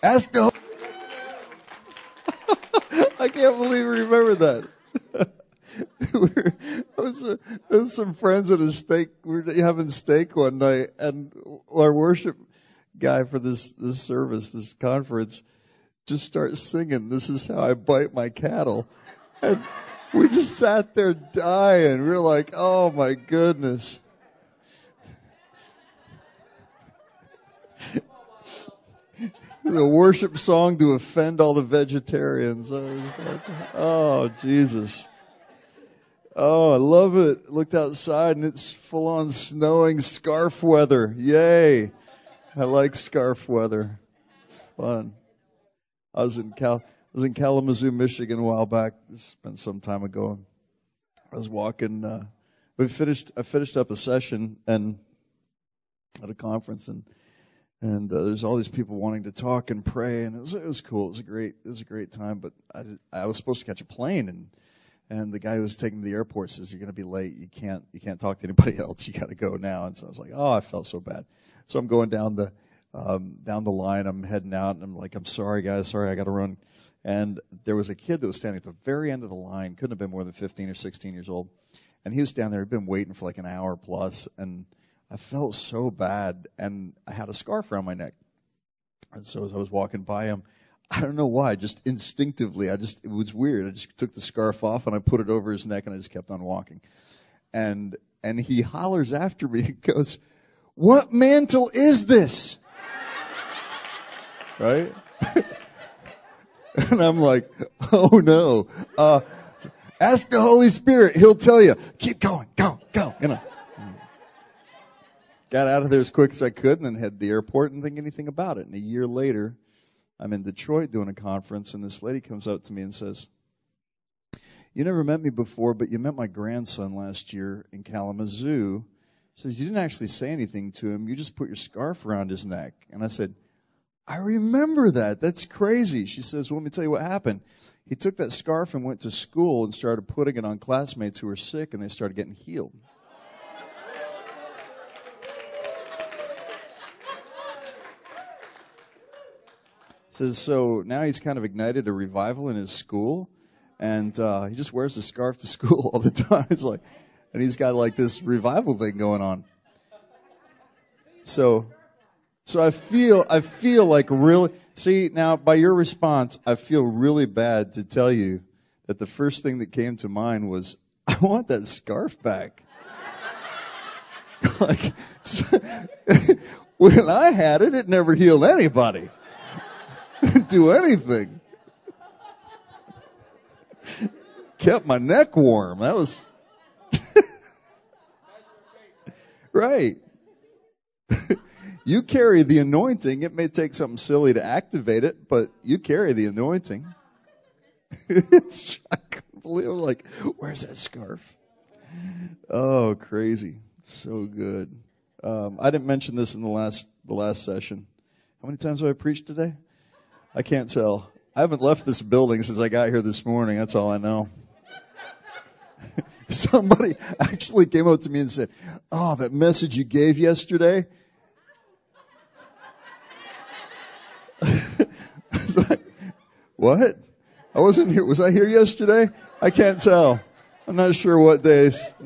Ask the I can't believe we remember that. There was some friends at a steak. We were having steak one night, and our worship guy for this service, this conference, just starts singing, "This is how I bite my cattle," and we just sat there dying. We were like, "Oh my goodness." The worship song to offend all the vegetarians. I was just like, oh, Jesus. Oh, I love it. Looked outside and it's full on snowing, scarf weather. Yay. I like scarf weather. It's fun. I was in Kalamazoo, Michigan a while back. This has been some time ago. I was walking, I finished up a session and at a conference and there's all these people wanting to talk and pray, and it was cool. It was a great time. But I was supposed to catch a plane, and the guy who was taking me to the airport says, "You're going to be late. You can't talk to anybody else. You got to go now." And so I was like, "Oh, I felt so bad." So I'm going down the line. I'm heading out, and I'm like, "I'm sorry, guys. Sorry, I got to run." And there was a kid that was standing at the very end of the line. Couldn't have been more than 15 or 16 years old, and he was down there. He'd been waiting for like an hour plus, and I felt so bad, and I had a scarf around my neck. And so as I was walking by him, I don't know why, just instinctively, it was weird. I just took the scarf off and I put it over his neck and I just kept on walking. And he hollers after me and goes, "What mantle is this?" Right? And I'm like, oh no. Ask the Holy Spirit. He'll tell you. Keep going. Go. You know. Got out of there as quick as I could and then headed to the airport and didn't think anything about it. And a year later, I'm in Detroit doing a conference, and this lady comes up to me and says, "You never met me before, but you met my grandson last year in Kalamazoo." She says, "You didn't actually say anything to him. You just put your scarf around his neck." And I said, "I remember that. That's crazy." She says, "Well, let me tell you what happened. He took that scarf and went to school and started putting it on classmates who were sick, and they started getting healed." Says, so now he's kind of ignited a revival in his school, and he just wears the scarf to school all the time. It's like, and he's got like this revival thing going on. So I feel like really, see, now by your response, I feel really bad to tell you that the first thing that came to mind was, I want that scarf back. Like, when I had it, it never healed anybody. Do anything. Kept my neck warm. That was right. You carry the anointing. It may take something silly to activate it, but you carry the anointing. I couldn't believe it. Like, where's that scarf? Oh, crazy. So good. I didn't mention this in the last session. How many times have I preached today? I can't tell. I haven't left this building since I got here this morning. That's all I know. Somebody actually came up to me and said, "Oh, that message you gave yesterday." I was like, "What? I wasn't here. Was I here yesterday?" I can't tell. I'm not sure what days.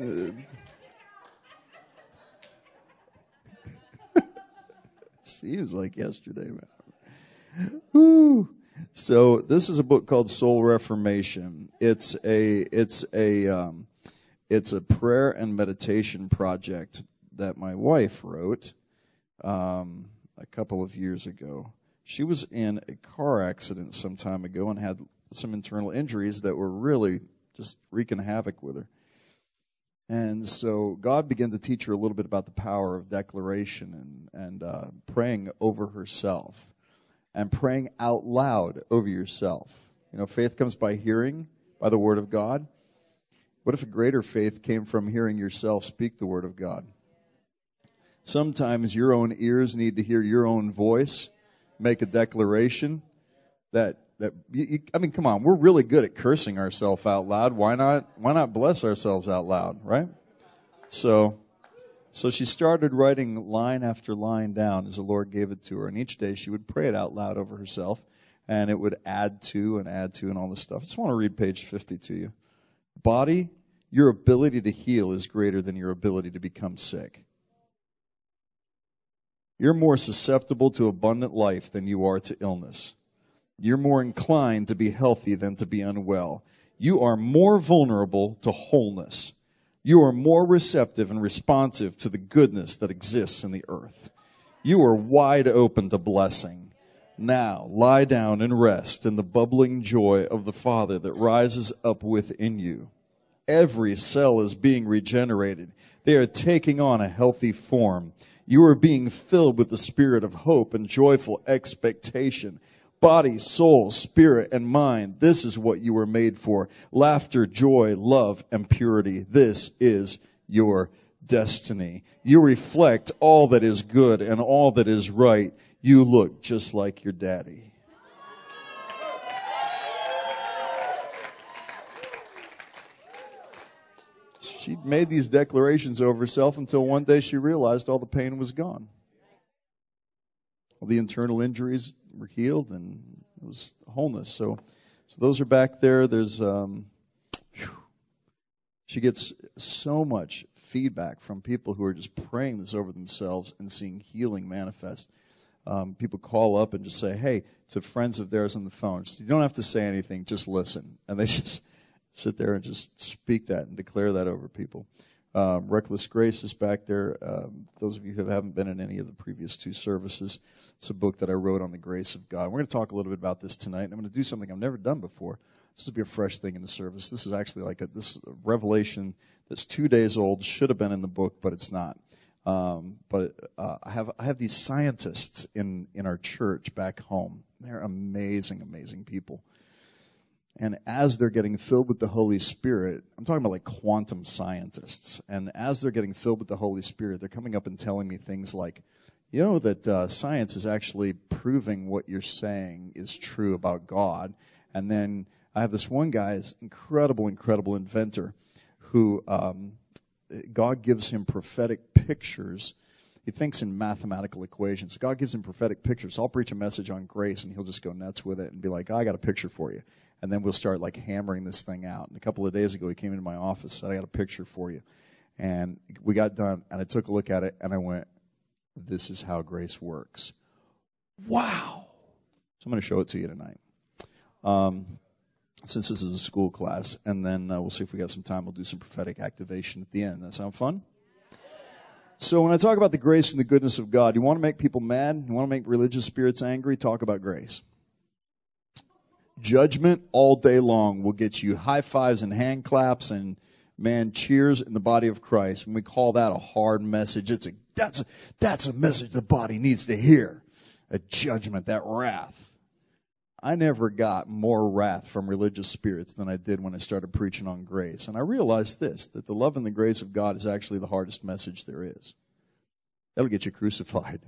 Seems like yesterday, man. Whew. So this is a book called Soul Reformation. It's a prayer and meditation project that my wife wrote a couple of years ago. She was in a car accident some time ago and had some internal injuries that were really just wreaking havoc with her. And so God began to teach her a little bit about the power of declaration and praying over herself. And praying out loud over yourself. You know, faith comes by hearing, by the Word of God. What if a greater faith came from hearing yourself speak the Word of God? Sometimes your own ears need to hear your own voice, make a declaration that I mean, come on, we're really good at cursing ourselves out loud. Why not bless ourselves out loud, right? So So she started writing line after line down as the Lord gave it to her. And each day she would pray it out loud over herself. And it would add to and all this stuff. I just want to read page 50 to you. Body, your ability to heal is greater than your ability to become sick. You're more susceptible to abundant life than you are to illness. You're more inclined to be healthy than to be unwell. You are more vulnerable to wholeness. You are more receptive and responsive to the goodness that exists in the earth. You are wide open to blessing. Now, lie down and rest in the bubbling joy of the Father that rises up within you. Every cell is being regenerated. They are taking on a healthy form. You are being filled with the spirit of hope and joyful expectation. Body, soul, spirit, and mind. This is what you were made for. Laughter, joy, love, and purity. This is your destiny. You reflect all that is good and all that is right. You look just like your daddy. She made these declarations over herself until one day she realized all the pain was gone. All the internal injuries were healed and it was wholeness. So those are back there. There's, she gets so much feedback from people who are just praying this over themselves and seeing healing manifest. People call up and just say, hey, to friends of theirs on the phone, you don't have to say anything, just listen. And they just sit there and just speak that and declare that over people. Reckless Grace is back there. Those of you who haven't been in any of the previous two services, it's a book that I wrote on the grace of God. We're going to talk a little bit about this tonight. I'm going to do something I've never done before. This will be a fresh thing in the service. This is actually like this revelation that's 2 days old. Should have been in the book, but it's not. But I have these scientists in our church back home. They're amazing, amazing people. And as they're getting filled with the Holy Spirit, I'm talking about like quantum scientists. And as they're getting filled with the Holy Spirit, they're coming up and telling me things like, you know, that science is actually proving what you're saying is true about God. And then I have this one guy, this incredible inventor, who God gives him prophetic pictures. He thinks in mathematical equations. God gives him prophetic pictures. So I'll preach a message on grace, and he'll just go nuts with it and be like, I got a picture for you. And then we'll start like hammering this thing out. And a couple of days ago, he came into my office, said, I got a picture for you. And we got done, and I took a look at it, and I went, this is how grace works. Wow. So I'm going to show it to you tonight. Since this is a school class, and then we'll see if we got some time. We'll do some prophetic activation at the end. That sound fun? So when I talk about the grace and the goodness of God, you want to make people mad? You want to make religious spirits angry? Talk about grace. Judgment all day long will get you high fives and hand claps and, man, cheers in the body of Christ. And we call that a hard message. That's a message the body needs to hear. A judgment, that wrath. I never got more wrath from religious spirits than I did when I started preaching on grace. And I realized this, that the love and the grace of God is actually the hardest message there is. That'll get you crucified.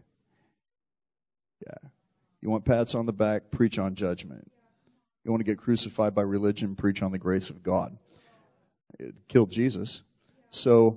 Yeah. You want pats on the back? Preach on judgment. You want to get crucified by religion? Preach on the grace of God. It killed Jesus. So,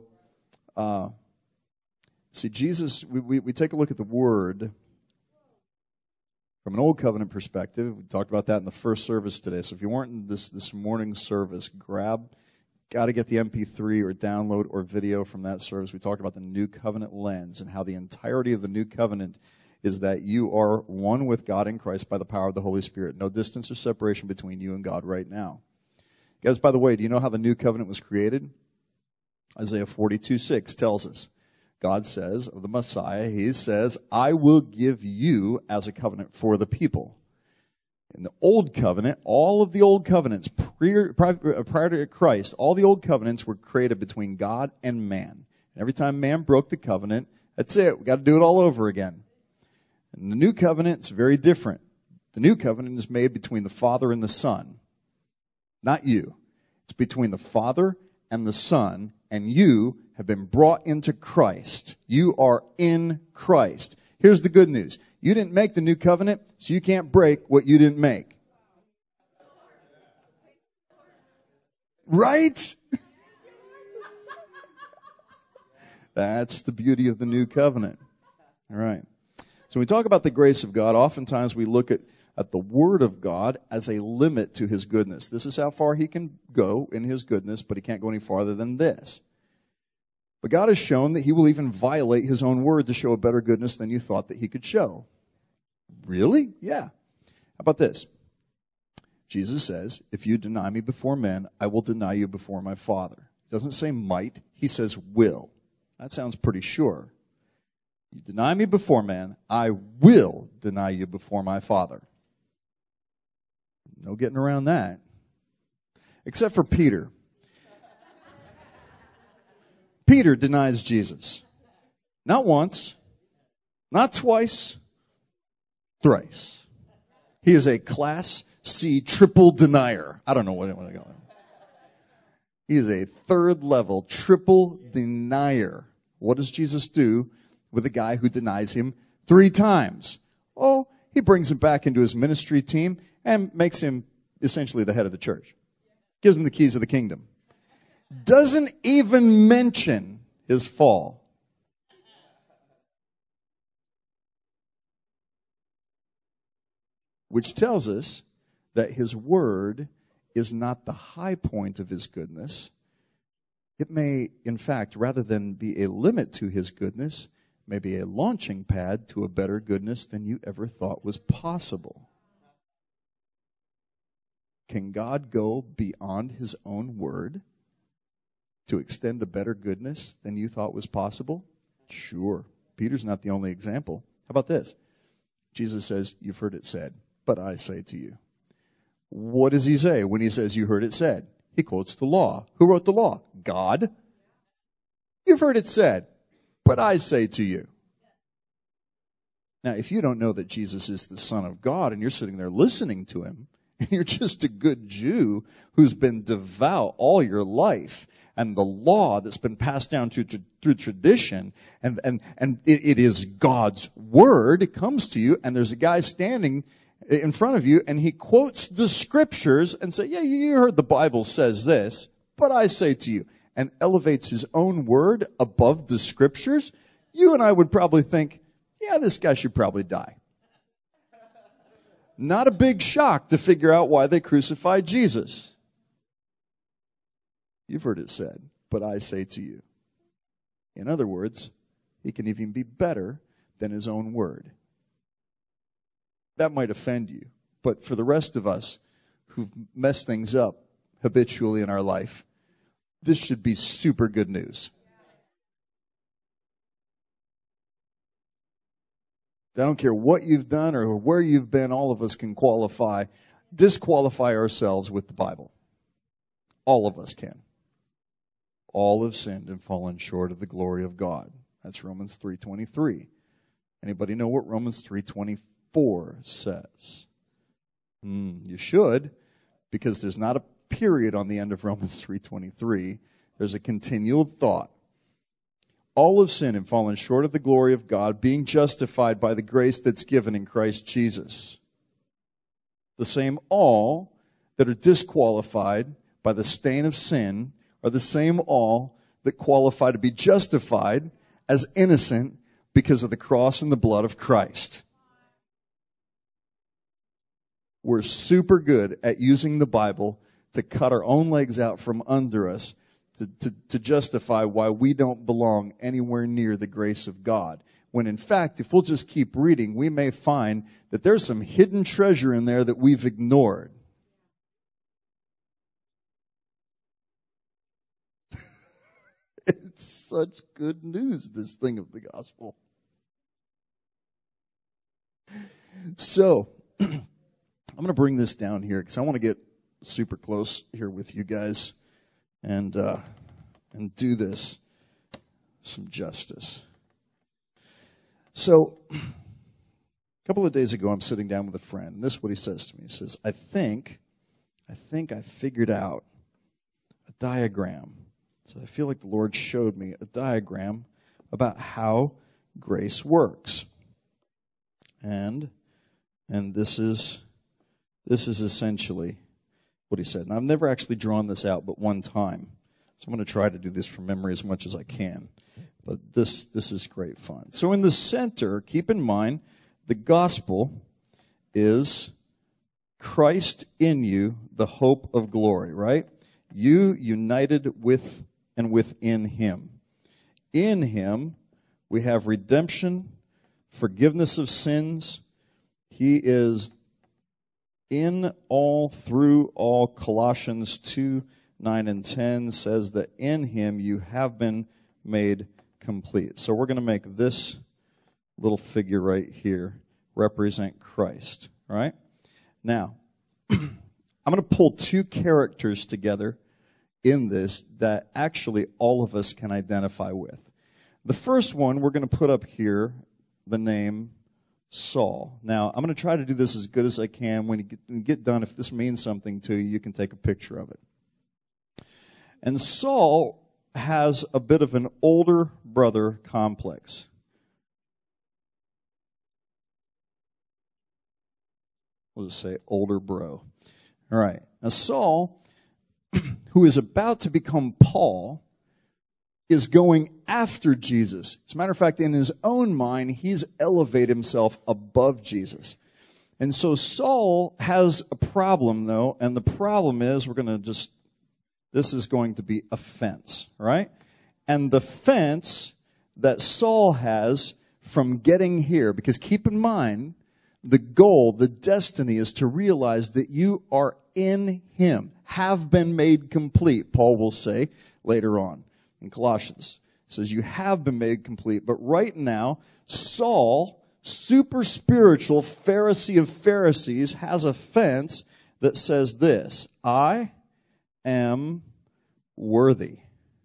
see, Jesus, we take a look at the Word from an Old Covenant perspective. We talked about that in the first service today. So if you weren't in this morning's service, got to get the MP3 or download or video from that service. We talked about the New Covenant lens and how the entirety of the New Covenant is that you are one with God in Christ by the power of the Holy Spirit. No distance or separation between you and God right now. Guys, by the way, do you know how the New Covenant was created? Isaiah 42:6 tells us. God says of the Messiah, He says, I will give you as a covenant for the people. In the Old Covenant, all of the Old Covenants, prior to Christ, all the Old Covenants were created between God and man. And every time man broke the covenant, that's it. We've got to do it all over again. And the New Covenant is very different. The New Covenant is made between the Father and the Son. Not you. It's between the Father and the Son, and you have been brought into Christ. You are in Christ. Here's the good news. You didn't make the New Covenant, so you can't break what you didn't make. Right? That's the beauty of the new covenant. All right. So when we talk about the grace of God, oftentimes we look at the Word of God as a limit to His goodness. This is how far He can go in His goodness, but He can't go any farther than this. But God has shown that He will even violate His own Word to show a better goodness than you thought that He could show. Really? Yeah. How about this? Jesus says, if you deny me before men, I will deny you before my Father. He doesn't say might, He says will. That sounds pretty sure. You deny me before men, I will deny you before my Father. No getting around that. Except for Peter. Peter denies Jesus. Not once, not twice, thrice. He is a Class C triple denier. I don't know what I want to go. He is a third level triple denier. What does Jesus do with a guy who denies him 3 times? Oh, he brings him back into his ministry team and makes him essentially the head of the church. Gives him the keys of the kingdom. Doesn't even mention his fall. Which tells us that his word is not the high point of his goodness. It may, in fact, rather than be a limit to his goodness, may be a launching pad to a better goodness than you ever thought was possible. Can God go beyond his own word to extend a better goodness than you thought was possible? Sure. Peter's not the only example. How about this? Jesus says, you've heard it said, but I say to you. What does he say when he says you heard it said? He quotes the law. Who wrote the law? God. You've heard it said, but I say to you. Now, if you don't know that Jesus is the Son of God and you're sitting there listening to him, and you're just a good Jew who's been devout all your life, and the law that's been passed down through tradition, and it is God's word, it comes to you, and there's a guy standing in front of you, and he quotes the scriptures and say, yeah, you heard the Bible says this, but I say to you, and elevates his own word above the scriptures, you and I would probably think, yeah, this guy should probably die. Not a big shock to figure out why they crucified Jesus. You've heard it said, but I say to you. In other words, he can even be better than his own word. That might offend you, but for the rest of us who've messed things up habitually in our life, this should be super good news. I don't care what you've done or where you've been, all of us can disqualify ourselves with the Bible. All of us can. All have sinned and fallen short of the glory of God. That's Romans 3:23. Anybody know what Romans 3:24 says? You should, because there's not a period on the end of Romans 3:23. There's a continual thought. All have sinned and fallen short of the glory of God, being justified by the grace that's given in Christ Jesus. The same all that are disqualified by the stain of sin are the same all that qualify to be justified as innocent because of the cross and the blood of Christ. We're super good at using the Bible to cut our own legs out from under us to justify why we don't belong anywhere near the grace of God. When in fact, if we'll just keep reading, we may find that there's some hidden treasure in there that we've ignored. It's such good news, this thing of the gospel. So, I'm going to bring this down here because I want to get super close here with you guys and do this some justice. So, a couple of days ago, I'm sitting down with a friend, and this is what he says to me. He says, I think I figured out a diagram. So I feel like the Lord showed me a diagram about how grace works. And this is essentially what he said. And I've never actually drawn this out but one time. So I'm going to try to do this from memory as much as I can. But this is great fun. So in the center, keep in mind, the gospel is Christ in you, the hope of glory, right? You united with and within him. In him, we have redemption, forgiveness of sins. He is in all, through all. Colossians 2:9 and 10 says that in him you have been made complete. So we're going to make this little figure right here represent Christ, all right? Now, I'm going to pull two characters together in this that actually all of us can identify with. The first one, we're going to put up here the name Saul. Now, I'm going to try to do this as good as I can. When you get done, if this means something to you, you can take a picture of it. And Saul has a bit of an older brother complex. We'll just say older bro. All right. Now, Saul, who is about to become Paul, is going after Jesus. As a matter of fact, in his own mind, he's elevated himself above Jesus. And so Saul has a problem, though, and the problem is this is going to be a fence, right? And the fence that Saul has from getting here, because keep in mind, the goal, the destiny is to realize that you are in him, have been made complete, Paul will say later on in Colossians. It says you have been made complete. But right now, Saul, super spiritual Pharisee of Pharisees, has a fence that says this: I am worthy.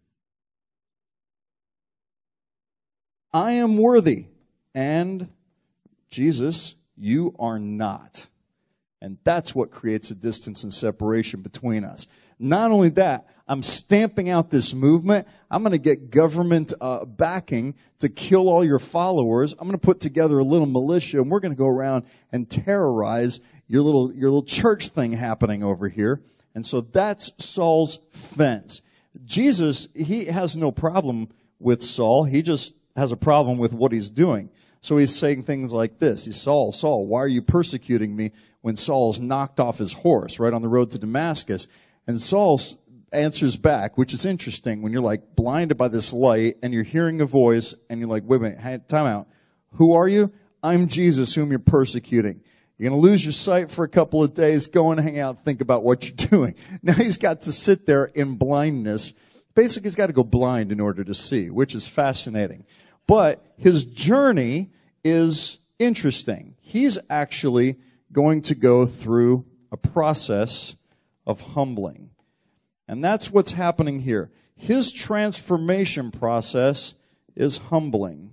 I am worthy. And Jesus, you are not. And that's what creates a distance and separation between us. Not only that, I'm stamping out this movement. I'm going to get government backing to kill all your followers. I'm going to put together a little militia, and we're going to go around and terrorize your little church thing happening over here. And so that's Saul's fence. Jesus, he has no problem with Saul. He just has a problem with what he's doing. So he's saying things like this. He's, Saul, Saul, why are you persecuting me? When Saul's knocked off his horse right on the road to Damascus. And Saul answers back, which is interesting when you're like blinded by this light and you're hearing a voice and you're like, wait a minute, hey, time out. Who are you? I'm Jesus, whom you're persecuting. You're going to lose your sight for a couple of days. Go and hang out, think about what you're doing. Now he's got to sit there in blindness. Basically, he's got to go blind in order to see, which is fascinating. But his journey is interesting. He's actually going to go through a process of humbling. And that's what's happening here. His transformation process is humbling.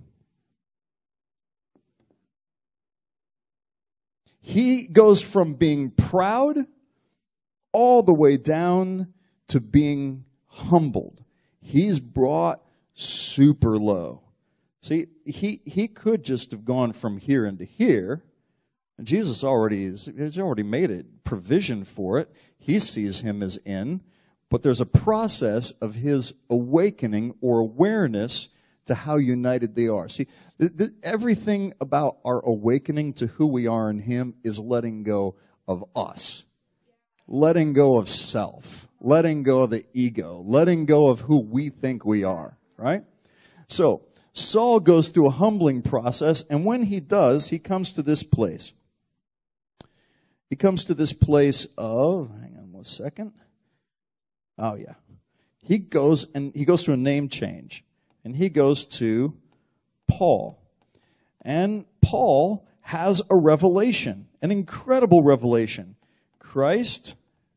He goes from being proud all the way down to being humbled. He's brought super low. See, he could just have gone from here into here. And Jesus has already made it, provision for it. He sees him as in. But there's a process of his awakening or awareness to how united they are. See, everything about our awakening to who we are in him is letting go of us. Letting go of self. Letting go of the ego. Letting go of who we think we are. Right? So, Saul goes through a humbling process, and when he does, he comes to this place. He comes to this place of, hang on 1 second. Oh, yeah. He goes through a name change. And he goes to Paul. And Paul has a revelation, an incredible revelation. Christ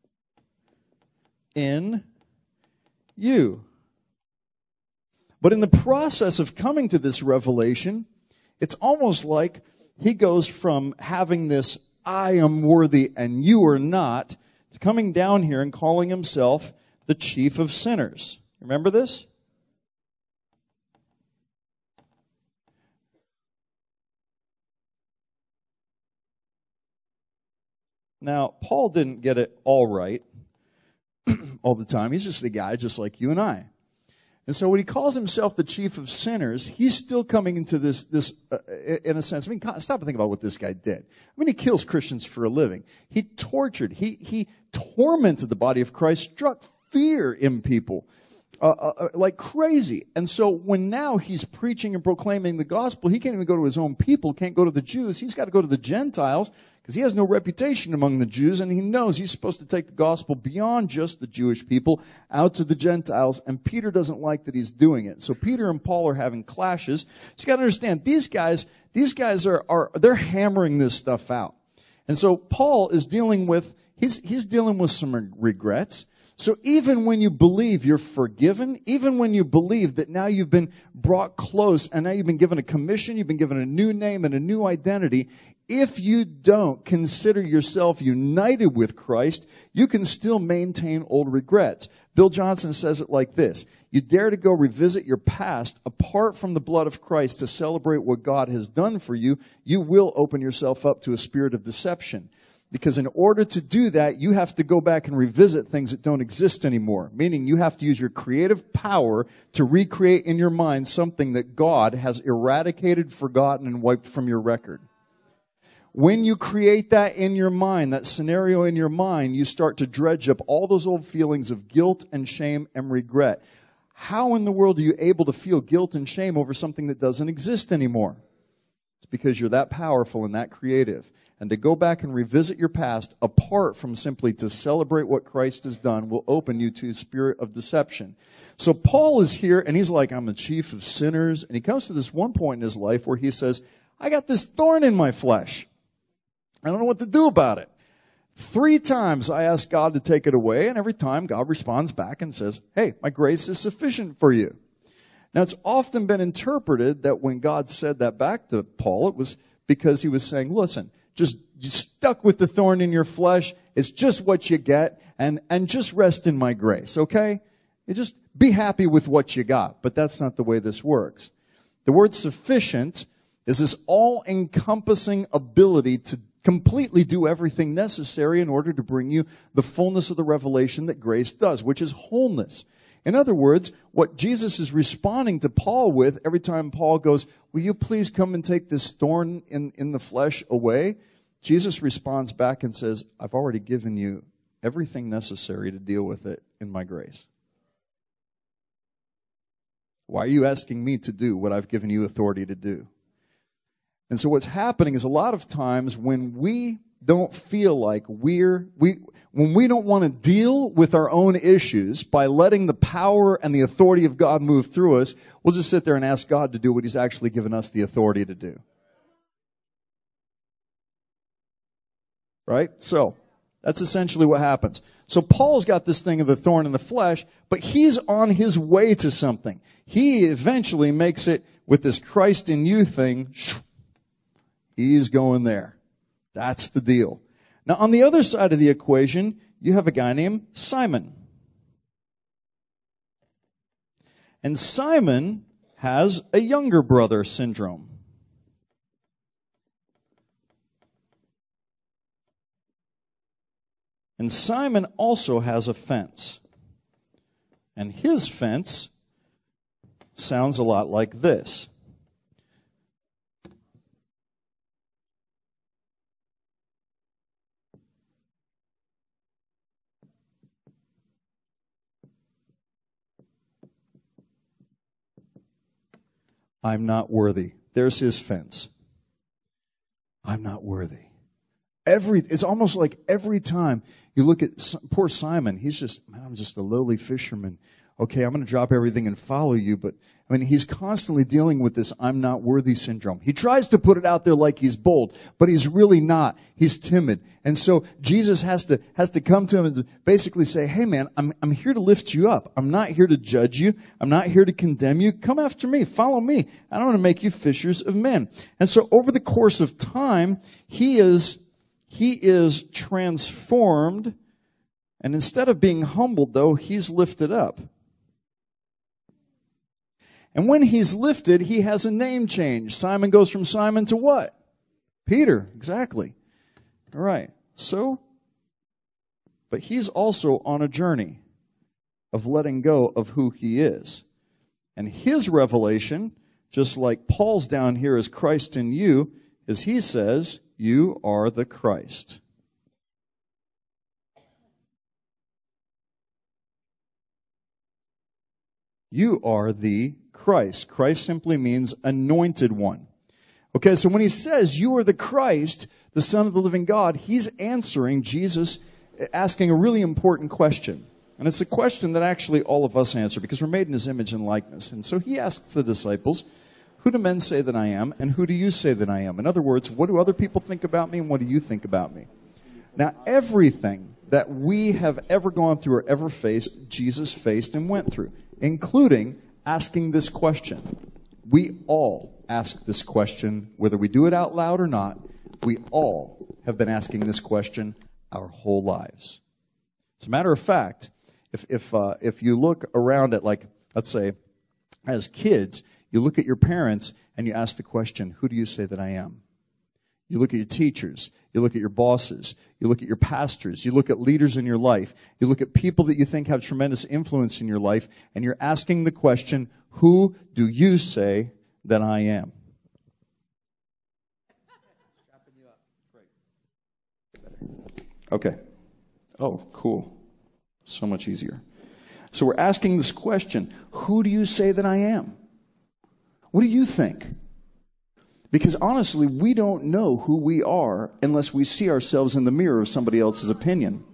in you. But in the process of coming to this revelation, it's almost like he goes from having this I am worthy and you are not, to coming down here and calling himself the chief of sinners. Remember this? Now, Paul didn't get it all right, all the time. He's just a guy just like you and I. And so when he calls himself the chief of sinners, he's still coming into this in a sense. I mean, stop and think about what this guy did. I mean, he kills Christians for a living. He tortured. He tormented the body of Christ, struck fear in people like crazy. And so when now he's preaching and proclaiming the gospel, he can't even go to his own people, can't go to the Jews. He's got to go to the Gentiles because he has no reputation among the Jews, and he knows he's supposed to take the gospel beyond just the Jewish people out to the Gentiles, and Peter doesn't like that he's doing it. So Peter and Paul are having clashes. So you got to understand, these guys they're hammering this stuff out. And so Paul is dealing with some regrets. So even when you believe you're forgiven, even when you believe that now you've been brought close and now you've been given a commission, you've been given a new name and a new identity, if you don't consider yourself united with Christ, you can still maintain old regrets. Bill Johnson says it like this: you dare to go revisit your past apart from the blood of Christ to celebrate what God has done for you, you will open yourself up to a spirit of deception. Because in order to do that, you have to go back and revisit things that don't exist anymore. Meaning you have to use your creative power to recreate in your mind something that God has eradicated, forgotten, and wiped from your record. When you create that in your mind, that scenario in your mind, you start to dredge up all those old feelings of guilt and shame and regret. How in the world are you able to feel guilt and shame over something that doesn't exist anymore? It's because you're that powerful and that creative. And to go back and revisit your past apart from simply to celebrate what Christ has done will open you to a spirit of deception. So Paul is here and he's like, I'm the chief of sinners. And he comes to this one point in his life where he says, I got this thorn in my flesh. I don't know what to do about it. 3 times I asked God to take it away, and every time God responds back and says, hey, my grace is sufficient for you. Now it's often been interpreted that when God said that back to Paul, it was because he was saying, listen, just you stuck with the thorn in your flesh. It's just what you get, and just rest in my grace, okay? You just be happy with what you got. But that's not the way this works. The word sufficient is this all-encompassing ability to completely do everything necessary in order to bring you the fullness of the revelation that grace does, which is wholeness. In other words, what Jesus is responding to Paul with every time Paul goes, will you please come and take this thorn in the flesh away? Jesus responds back and says, I've already given you everything necessary to deal with it in my grace. Why are you asking me to do what I've given you authority to do? And so what's happening is a lot of times when we don't feel like when we don't want to deal with our own issues by letting the power and the authority of God move through us, we'll just sit there and ask God to do what He's actually given us the authority to do. Right? So, that's essentially what happens. So Paul's got this thing of the thorn in the flesh, but he's on his way to something. He eventually makes it with this Christ in you thing. He's going there. That's the deal. Now, on the other side of the equation, you have a guy named Simon. And Simon has a younger brother syndrome. And Simon also has a fence. And his fence sounds a lot like this. I'm not worthy. There's his fence. I'm not worthy. It's almost like every time you look at poor Simon, he's just, man, I'm just a lowly fisherman. Okay, I'm going to drop everything and follow you. But, I mean, he's constantly dealing with this I'm not worthy syndrome. He tries to put it out there like he's bold, but he's really not. He's timid. And so Jesus has to come to him and basically say, hey, man, I'm here to lift you up. I'm not here to judge you. I'm not here to condemn you. Come after me. Follow me. I want to make you fishers of men. And so over the course of time, he is transformed, and instead of being humbled, though, he's lifted up. And when he's lifted, he has a name change. Simon goes from Simon to what? Peter, exactly. All right. So, but he's also on a journey of letting go of who he is. And his revelation, just like Paul's down here as Christ in you, is he says, you are the Christ. You are the Christ. Christ simply means anointed one. Okay, so when he says you are the Christ, the Son of the living God, he's answering Jesus, asking a really important question. And it's a question that actually all of us answer because we're made in his image and likeness. And so he asks the disciples, who do men say that I am, and who do you say that I am? In other words, what do other people think about me, and what do you think about me? Now, everything that we have ever gone through or ever faced, Jesus faced and went through, including asking this question. We all ask this question, whether we do it out loud or not. We all have been asking this question our whole lives. As a matter of fact, if you look around at, like, let's say, as kids, you look at your parents and you ask the question, who do you say that I am? You look at your teachers, you look at your bosses, you look at your pastors, you look at leaders in your life, you look at people that you think have tremendous influence in your life, and you're asking the question, who do you say that I am? Okay. Oh, cool. So much easier. So we're asking this question, who do you say that I am? What do you think? Because honestly, we don't know who we are unless we see ourselves in the mirror of somebody else's opinion.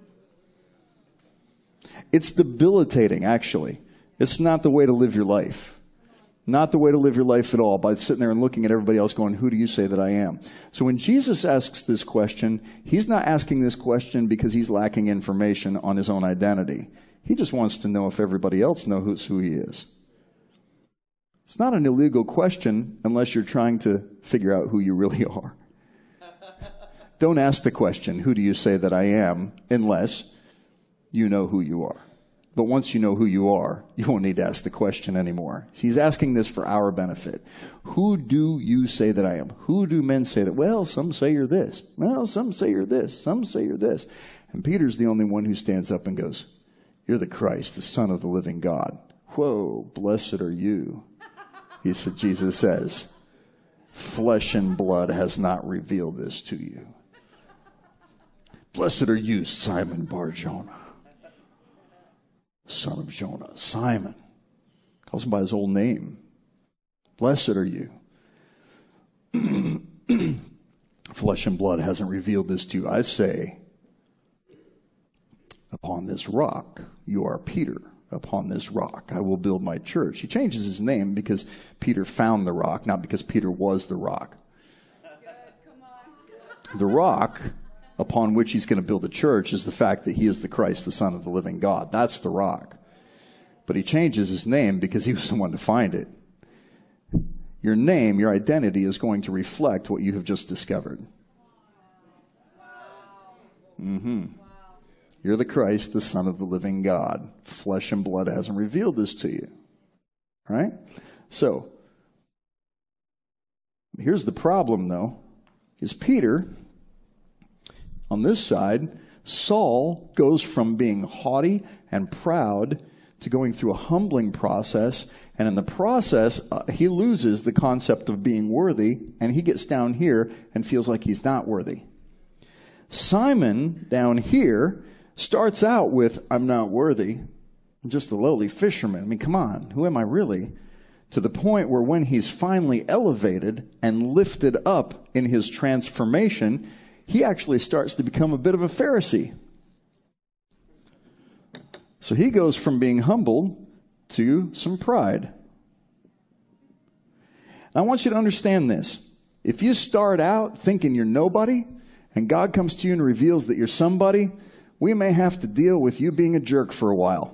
It's debilitating, actually. It's not the way to live your life. Not the way to live your life at all, by sitting there and looking at everybody else going, who do you say that I am? So when Jesus asks this question, he's not asking this question because he's lacking information on his own identity. He just wants to know if everybody else knows who he is. It's not an illegal question unless you're trying to figure out who you really are. Don't ask the question, who do you say that I am, unless you know who you are. But once you know who you are, you won't need to ask the question anymore. So he's asking this for our benefit. Who do you say that I am? Who do men say that? Well, some say you're this. Well, some say you're this. Some say you're this. And Peter's the only one who stands up and goes, you're the Christ, the Son of the living God. Whoa, blessed are you. He said, Jesus says, flesh and blood has not revealed this to you. Blessed are you, Simon Bar-Jonah, son of Jonah. Simon. Calls him by his old name. Blessed are you. Flesh and blood hasn't revealed this to you. I say, upon this rock, you are Peter. Upon this rock, I will build my church. He changes his name because Peter found the rock, not because Peter was the rock. The rock upon which he's going to build the church is the fact that he is the Christ, the Son of the living God. That's the rock. But he changes his name because he was the one to find it. Your name, your identity is going to reflect what you have just discovered. You're the Christ, the Son of the living God. Flesh and blood hasn't revealed this to you. Right? So, here's the problem, though, is Peter, on this side, Saul goes from being haughty and proud to going through a humbling process, and in the process, he loses the concept of being worthy, and he gets down here and feels like he's not worthy. Simon, down here, starts out with, I'm not worthy. I'm just a lowly fisherman. I mean, come on, who am I really? To the point where when he's finally elevated and lifted up in his transformation, he actually starts to become a bit of a Pharisee. So he goes from being humbled to some pride. I want you to understand this. If you start out thinking you're nobody, and God comes to you and reveals that you're somebody, we may have to deal with you being a jerk for a while.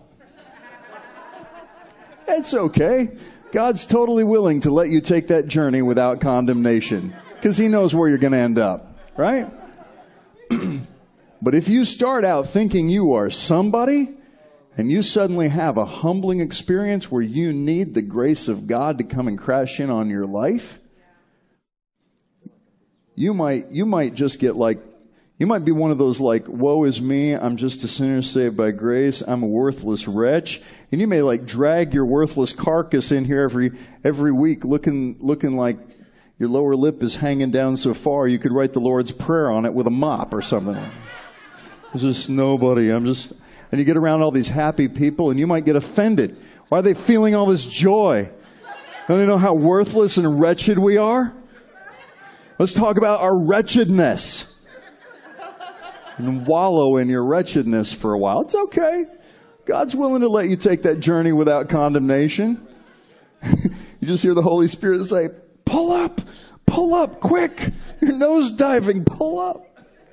It's okay. God's totally willing to let you take that journey without condemnation, because he knows where you're going to end up, right? But if you start out thinking you are somebody, and you suddenly have a humbling experience where you need the grace of God to come and crash in on your life, you might just get like, You might be one of those like, woe is me, I'm just a sinner saved by grace, I'm a worthless wretch. And you may like drag your worthless carcass in here every week looking like your lower lip is hanging down so far you could write the Lord's Prayer on it with a mop or something. There's just nobody, and you get around all these happy people and you might get offended. Why are they feeling all this joy? Don't they know how worthless and wretched we are? Let's talk about our wretchedness. And wallow in your wretchedness for a while. It's okay. God's willing to let you take that journey without condemnation. You just hear the Holy Spirit say, pull up, quick. You're nose diving, pull up.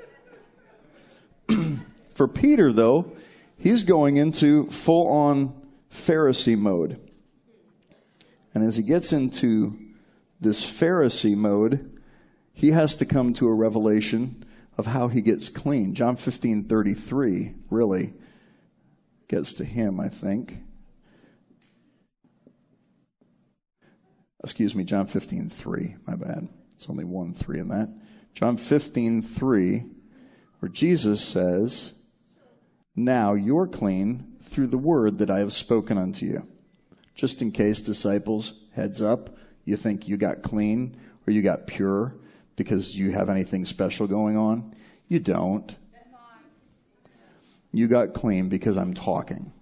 For Peter, though, he's going into full-on Pharisee mode. And as he gets into this Pharisee mode, he has to come to a revelation of how he gets clean. John 15:33 really gets to him, I think. Excuse me, John 15:3. My bad. It's only 1:3 in that. John 15:3, where Jesus says, now you're clean through the word that I have spoken unto you. Just in case, disciples, heads up, you think you got clean or you got pure because you have anything special going on. You don't. You got clean because I'm talking.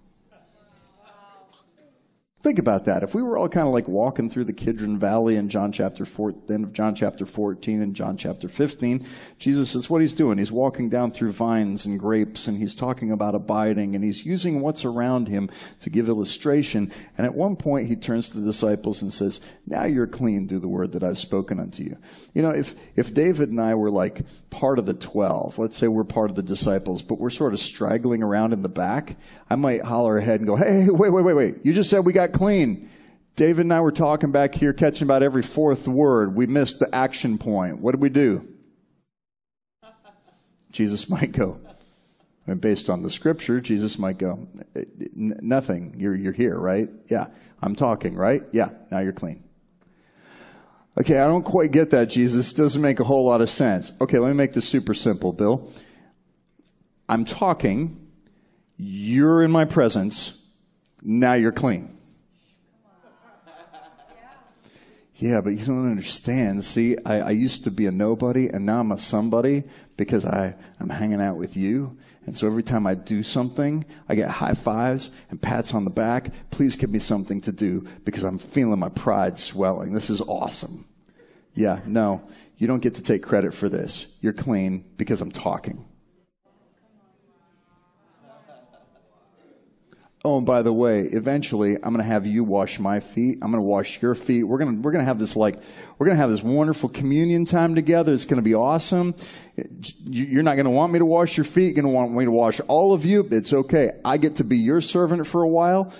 Think about that. If we were all kind of like walking through the Kidron Valley in John chapter 14 and John chapter 15, Jesus is what he's doing. He's walking down through vines and grapes, and he's talking about abiding, and he's using what's around him to give illustration. And at one point, he turns to the disciples and says, now you're clean through the word that I've spoken unto you. You know, if David and I were like part of the 12, let's say we're part of the disciples, but we're sort of straggling around in the back, I might holler ahead and go, hey, wait. You just said we got clean. David and I were talking back here, catching about every fourth word. We missed the action point. What did we do? Jesus might go, and based on the scripture, Jesus might go, nothing. You're here, right? Yeah. I'm talking, right? Yeah. Now you're clean. Okay, I don't quite get that, Jesus. Doesn't make a whole lot of sense. Okay, let me make this super simple, Bill. I'm talking. You're in my presence. Now you're clean. Yeah, but you don't understand. See, I used to be a nobody, and now I'm a somebody because I'm hanging out with you. And so every time I do something, I get high fives and pats on the back. Please give me something to do because I'm feeling my pride swelling. This is awesome. Yeah, no, you don't get to take credit for this. You're clean because I'm talking. Oh, and by the way, eventually I'm going to have you wash my feet. I'm going to wash your feet. We're going to have this wonderful communion time together. It's going to be awesome. You're not going to want me to wash your feet. You're going to want me to wash all of you. It's okay. I get to be your servant for a while.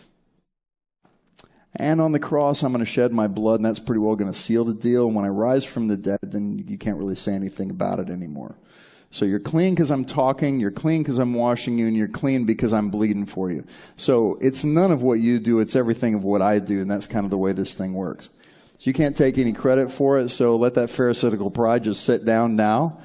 And on the cross, I'm going to shed my blood, and that's pretty well going to seal the deal. And when I rise from the dead, then you can't really say anything about it anymore. So you're clean because I'm talking, you're clean because I'm washing you, and you're clean because I'm bleeding for you. So it's none of what you do, it's everything of what I do, and that's kind of the way this thing works. So you can't take any credit for it, so let that pharisaical pride just sit down now.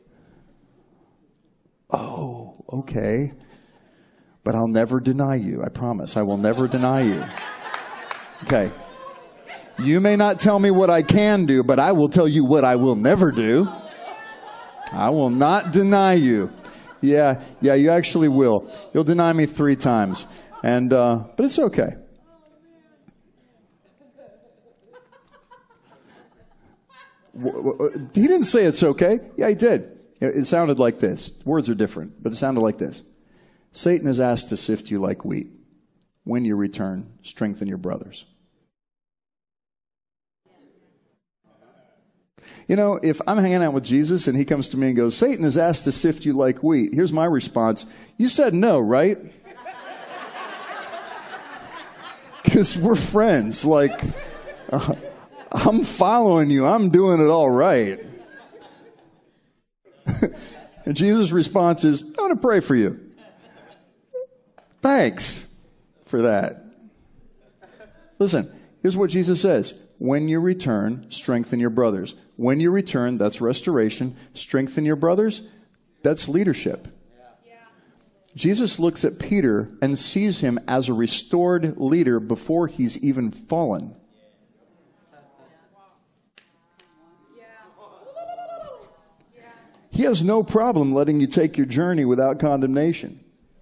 Oh, okay. But I'll never deny you, I promise. I will never deny you. Okay. You may not tell me what I can do, but I will tell you what I will never do. I will not deny you. Yeah, you actually will. You'll deny me 3 times. And, but it's okay. He didn't say it's okay. Yeah, he did. It sounded like this. Words are different, but it sounded like this. Satan is asked to sift you like wheat. When you return, strengthen your brothers. You know, if I'm hanging out with Jesus and he comes to me and goes, Satan is asked to sift you like wheat, here's my response. You said no, right? Because we're friends. Like, I'm following you. I'm doing it all right. And Jesus' response is, I'm going to pray for you. Thanks for that. Listen, here's what Jesus says. When you return, strengthen your brothers. When you return, that's restoration. Strengthen your brothers. That's leadership. Jesus looks at Peter and sees him as a restored leader before he's even fallen. He has no problem letting you take your journey without condemnation.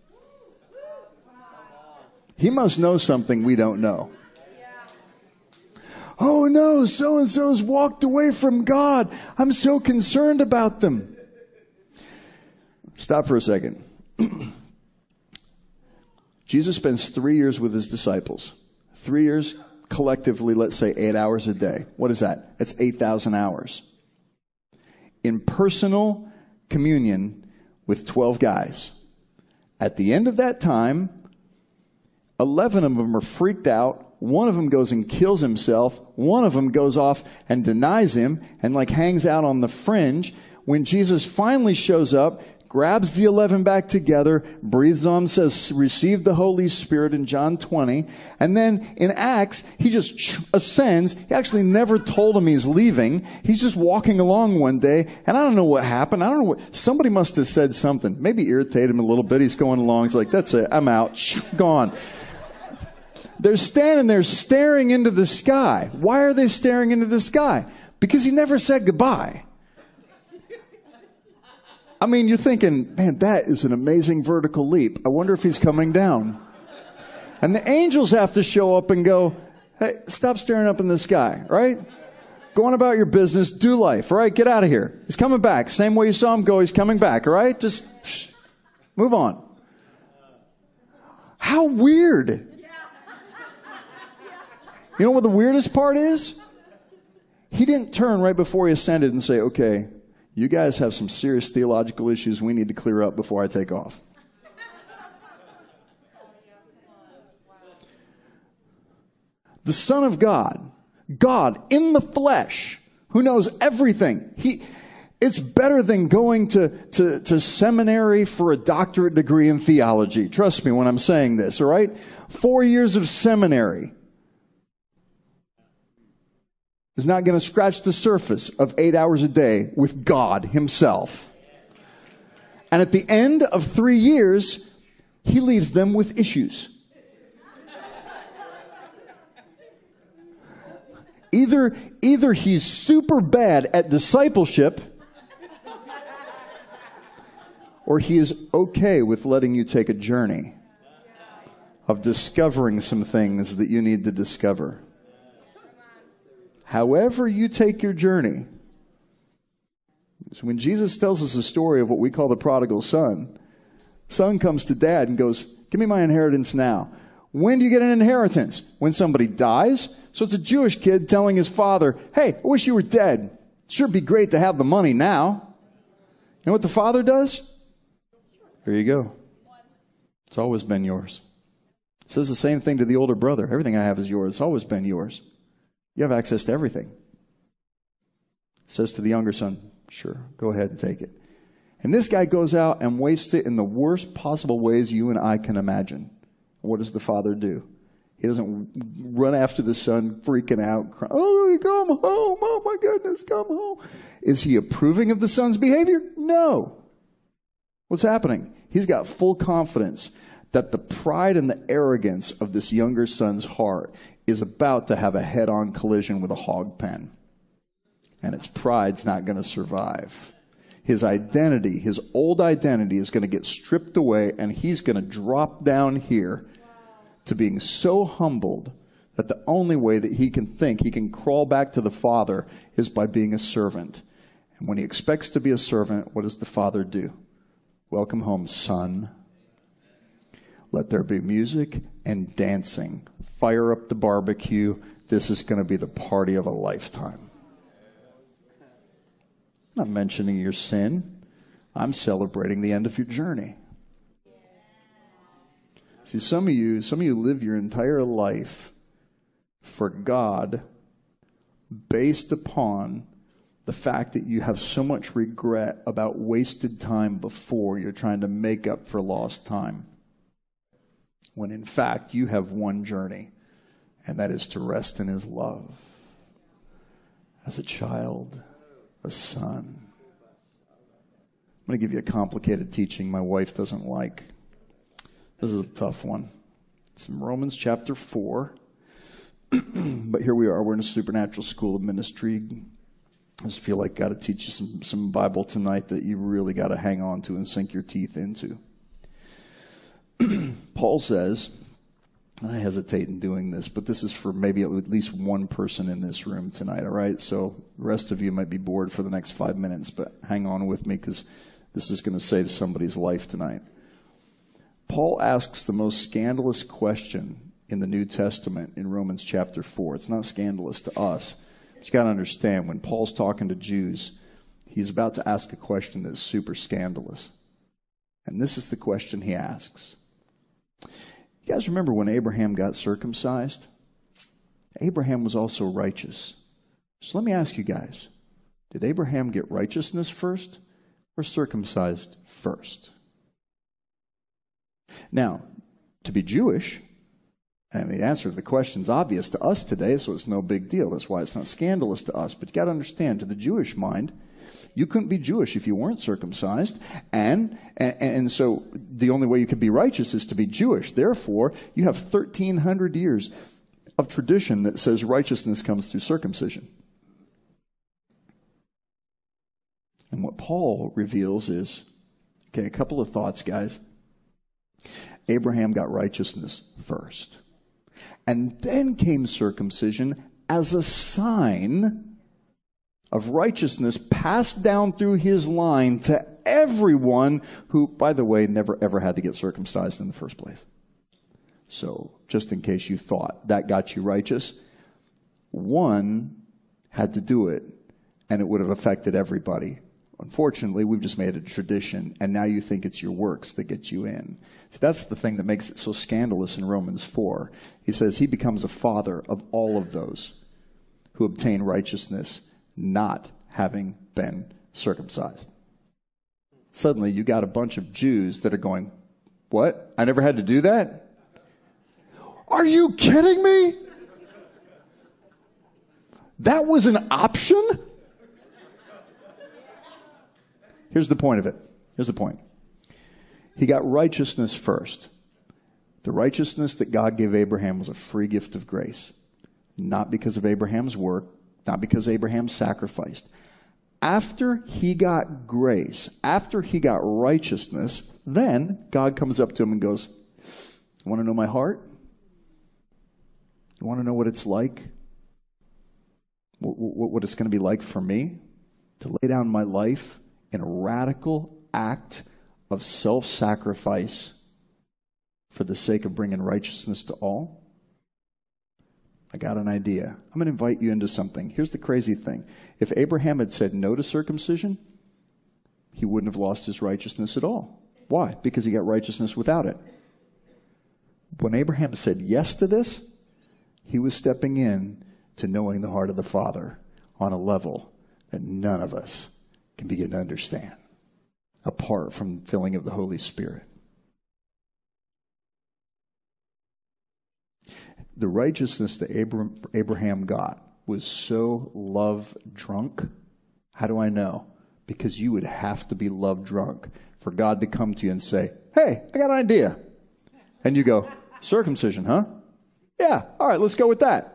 He must know something we don't know. Oh no, so-and-so's walked away from God. I'm so concerned about them. Stop for a second. Jesus spends 3 years with his disciples. 3 years, collectively, let's say 8 hours a day. What is that? That's 8,000 hours. In personal communion with 12 guys. At the end of that time, 11 of them are freaked out. One of them goes and kills himself. One of them goes off and denies him and hangs out on the fringe. When Jesus finally shows up, grabs the 11 back together, breathes on, says, receive the Holy Spirit in John 20. And then in Acts, he just ascends. He actually never told him he's leaving. He's just walking along one day. And I don't know what happened. I don't know somebody must have said something. Maybe irritated him a little bit. He's going along. He's like, that's it. I'm out. Gone. They're standing there staring into the sky. Why are they staring into the sky? Because he never said goodbye. I mean, you're thinking, man, that is an amazing vertical leap. I wonder if he's coming down. And the angels have to show up and go, hey, stop staring up in the sky, right? Go on about your business, do life, all right? Get out of here. He's coming back. Same way you saw him go, he's coming back, all right? Just move on. How weird. You know what the weirdest part is? He didn't turn right before he ascended and say, okay, you guys have some serious theological issues we need to clear up before I take off. The Son of God, God in the flesh, who knows everything. It's better than going to seminary for a doctorate degree in theology. Trust me when I'm saying this, all right? 4 years of seminary is not going to scratch the surface of 8 hours a day with God himself. And at the end of 3 years, he leaves them with issues. Either he's super bad at discipleship, or he is okay with letting you take a journey of discovering some things that you need to discover. However you take your journey. So when Jesus tells us the story of what we call the prodigal son comes to dad and goes, give me my inheritance now. When do you get an inheritance? When somebody dies? So it's a Jewish kid telling his father, hey, I wish you were dead. Sure be great to have the money now. You know what the father does? Here you go. It's always been yours. It says the same thing to the older brother. Everything I have is yours. It's always been yours. You have access to everything. Says to the younger son, sure, go ahead and take it. And this guy goes out and wastes it in the worst possible ways you and I can imagine. What does the father do? He doesn't run after the son, freaking out, crying, oh, come home, oh my goodness, come home. Is he approving of the son's behavior? No. What's happening? He's got full confidence that the pride and the arrogance of this younger son's heart is about to have a head-on collision with a hog pen. And its pride's not going to survive. His identity, his old identity, is going to get stripped away, and he's going to drop down here to being so humbled that the only way that he can think he can crawl back to the Father is by being a servant. And when he expects to be a servant, what does the Father do? Welcome home, son. Let there be music and dancing. Fire up the barbecue. This is going to be the party of a lifetime. I'm not mentioning your sin. I'm celebrating the end of your journey. See, some of you live your entire life for God based upon the fact that you have so much regret about wasted time before you're trying to make up for lost time. When in fact you have one journey, and that is to rest in his love. As a child, a son. I'm going to give you a complicated teaching my wife doesn't like. This is a tough one. It's in Romans chapter 4. But here we are. We're in a supernatural school of ministry. I just feel like I got to teach you some Bible tonight that you really got to hang on to and sink your teeth into. Paul says, I hesitate in doing this, but this is for maybe at least one person in this room tonight, all right? So the rest of you might be bored for the next 5 minutes, but hang on with me because this is going to save somebody's life tonight. Paul asks the most scandalous question in the New Testament in Romans chapter 4. It's not scandalous to us. But you got to understand, when Paul's talking to Jews, he's about to ask a question that's super scandalous. And this is the question he asks. You guys remember when Abraham got circumcised? Abraham was also righteous. So let me ask you guys, did Abraham get righteousness first or circumcised first? Now, to be Jewish, and the answer to the question is obvious to us today, so it's no big deal. That's why it's not scandalous to us. But you got to understand, to the Jewish mind, you couldn't be Jewish if you weren't circumcised. And so the only way you could be righteous is to be Jewish. Therefore, you have 1,300 years of tradition that says righteousness comes through circumcision. And what Paul reveals is, okay, a couple of thoughts, guys. Abraham got righteousness first. And then came circumcision as a sign of righteousness passed down through his line to everyone who, by the way, never ever had to get circumcised in the first place. So, just in case you thought that got you righteous, one had to do it, and it would have affected everybody. Unfortunately, we've just made it a tradition, and now you think it's your works that get you in. So that's the thing that makes it so scandalous in Romans 4. He says he becomes a father of all of those who obtain righteousness not having been circumcised. Suddenly, you got a bunch of Jews that are going, what? I never had to do that? Are you kidding me? That was an option? Here's the point of it. Here's the point. He got righteousness first. The righteousness that God gave Abraham was a free gift of grace. Not because of Abraham's work, not because Abraham sacrificed. After he got grace, after he got righteousness, then God comes up to him and goes, you want to know my heart? You want to know what it's like? What it's going to be like for me to lay down my life in a radical act of self-sacrifice for the sake of bringing righteousness to all? I got an idea. I'm going to invite you into something. Here's the crazy thing. If Abraham had said no to circumcision, he wouldn't have lost his righteousness at all. Why? Because he got righteousness without it. When Abraham said yes to this, he was stepping in to knowing the heart of the Father on a level that none of us can begin to understand apart from the filling of the Holy Spirit. The righteousness that Abraham got was so love drunk. How do I know? Because you would have to be love drunk for God to come to you and say, hey, I got an idea. And you go, circumcision, huh? Yeah, all right, let's go with that.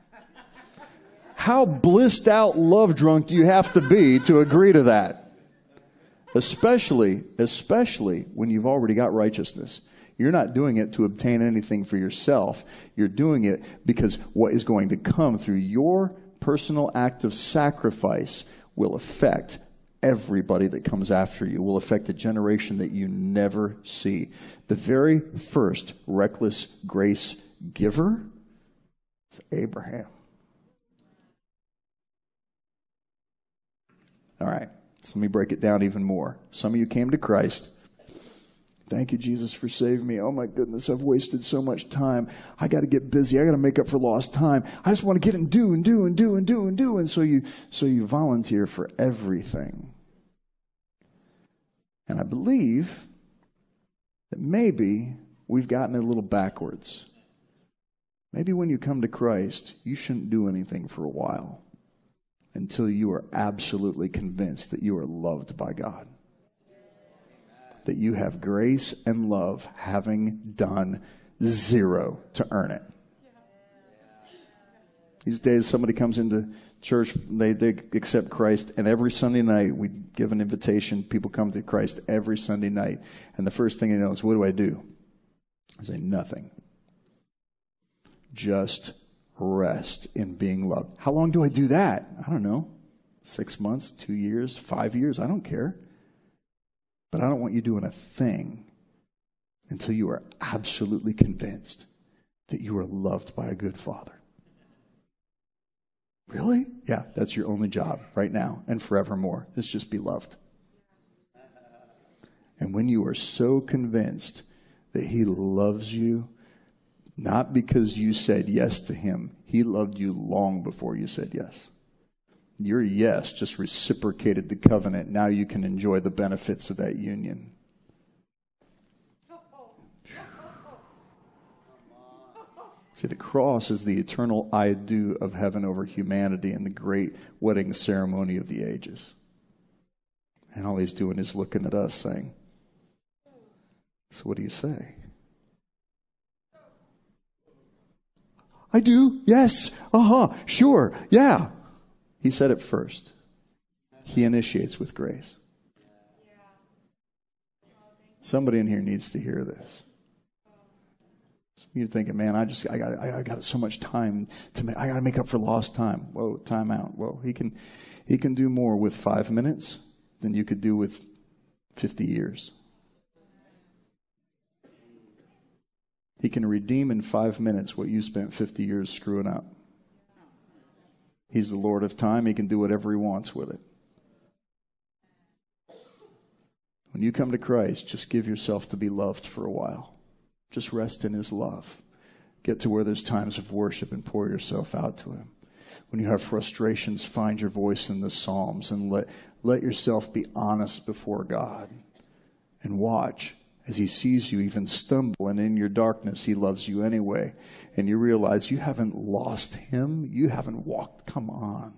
How blissed out love drunk do you have to be to agree to that? Especially when you've already got righteousness. You're not doing it to obtain anything for yourself. You're doing it because what is going to come through your personal act of sacrifice will affect everybody that comes after you, will affect a generation that you never see. The very first reckless grace giver is Abraham. All right, so let me break it down even more. Some of you came to Christ. Thank you, Jesus, for saving me. Oh, my goodness, I've wasted so much time. I got to get busy. I got to make up for lost time. I just want to get and do. And so you volunteer for everything. And I believe that maybe we've gotten a little backwards. Maybe when you come to Christ, you shouldn't do anything for a while until you are absolutely convinced that you are loved by God. that you have grace and love, having done zero to earn it. These days, somebody comes into church, they accept Christ, and every Sunday night we give an invitation. People come to Christ every Sunday night, and the first thing they know is, what do? I say, nothing. Just rest in being loved. How long do I do that? I don't know. 6 months, 2 years, 5 years, I don't care. But I don't want you doing a thing until you are absolutely convinced that you are loved by a good Father. Really? Yeah, that's your only job right now and forevermore. Is just be loved. And when you are so convinced that He loves you, not because you said yes to Him, He loved you long before you said yes. Your yes just reciprocated the covenant. Now you can enjoy the benefits of that union. See, the cross is the eternal I do of heaven over humanity in the great wedding ceremony of the ages. And all He's doing is looking at us saying, so what do you say? I do. Yes. Sure. Yeah. He said it first. He initiates with grace. Somebody in here needs to hear this. You're thinking, man, I got so much time to make. I got to make up for lost time. Whoa, time out. Whoa, he can do more with 5 minutes than you could do with 50 years. He can redeem in 5 minutes what you spent 50 years screwing up. He's the Lord of time. He can do whatever He wants with it. When you come to Christ, just give yourself to be loved for a while. Just rest in His love. Get to where there's times of worship and pour yourself out to Him. When you have frustrations, find your voice in the Psalms and let yourself be honest before God. And watch as He sees you even stumble, and in your darkness He loves you anyway. And you realize you haven't lost Him. You haven't walked. Come on.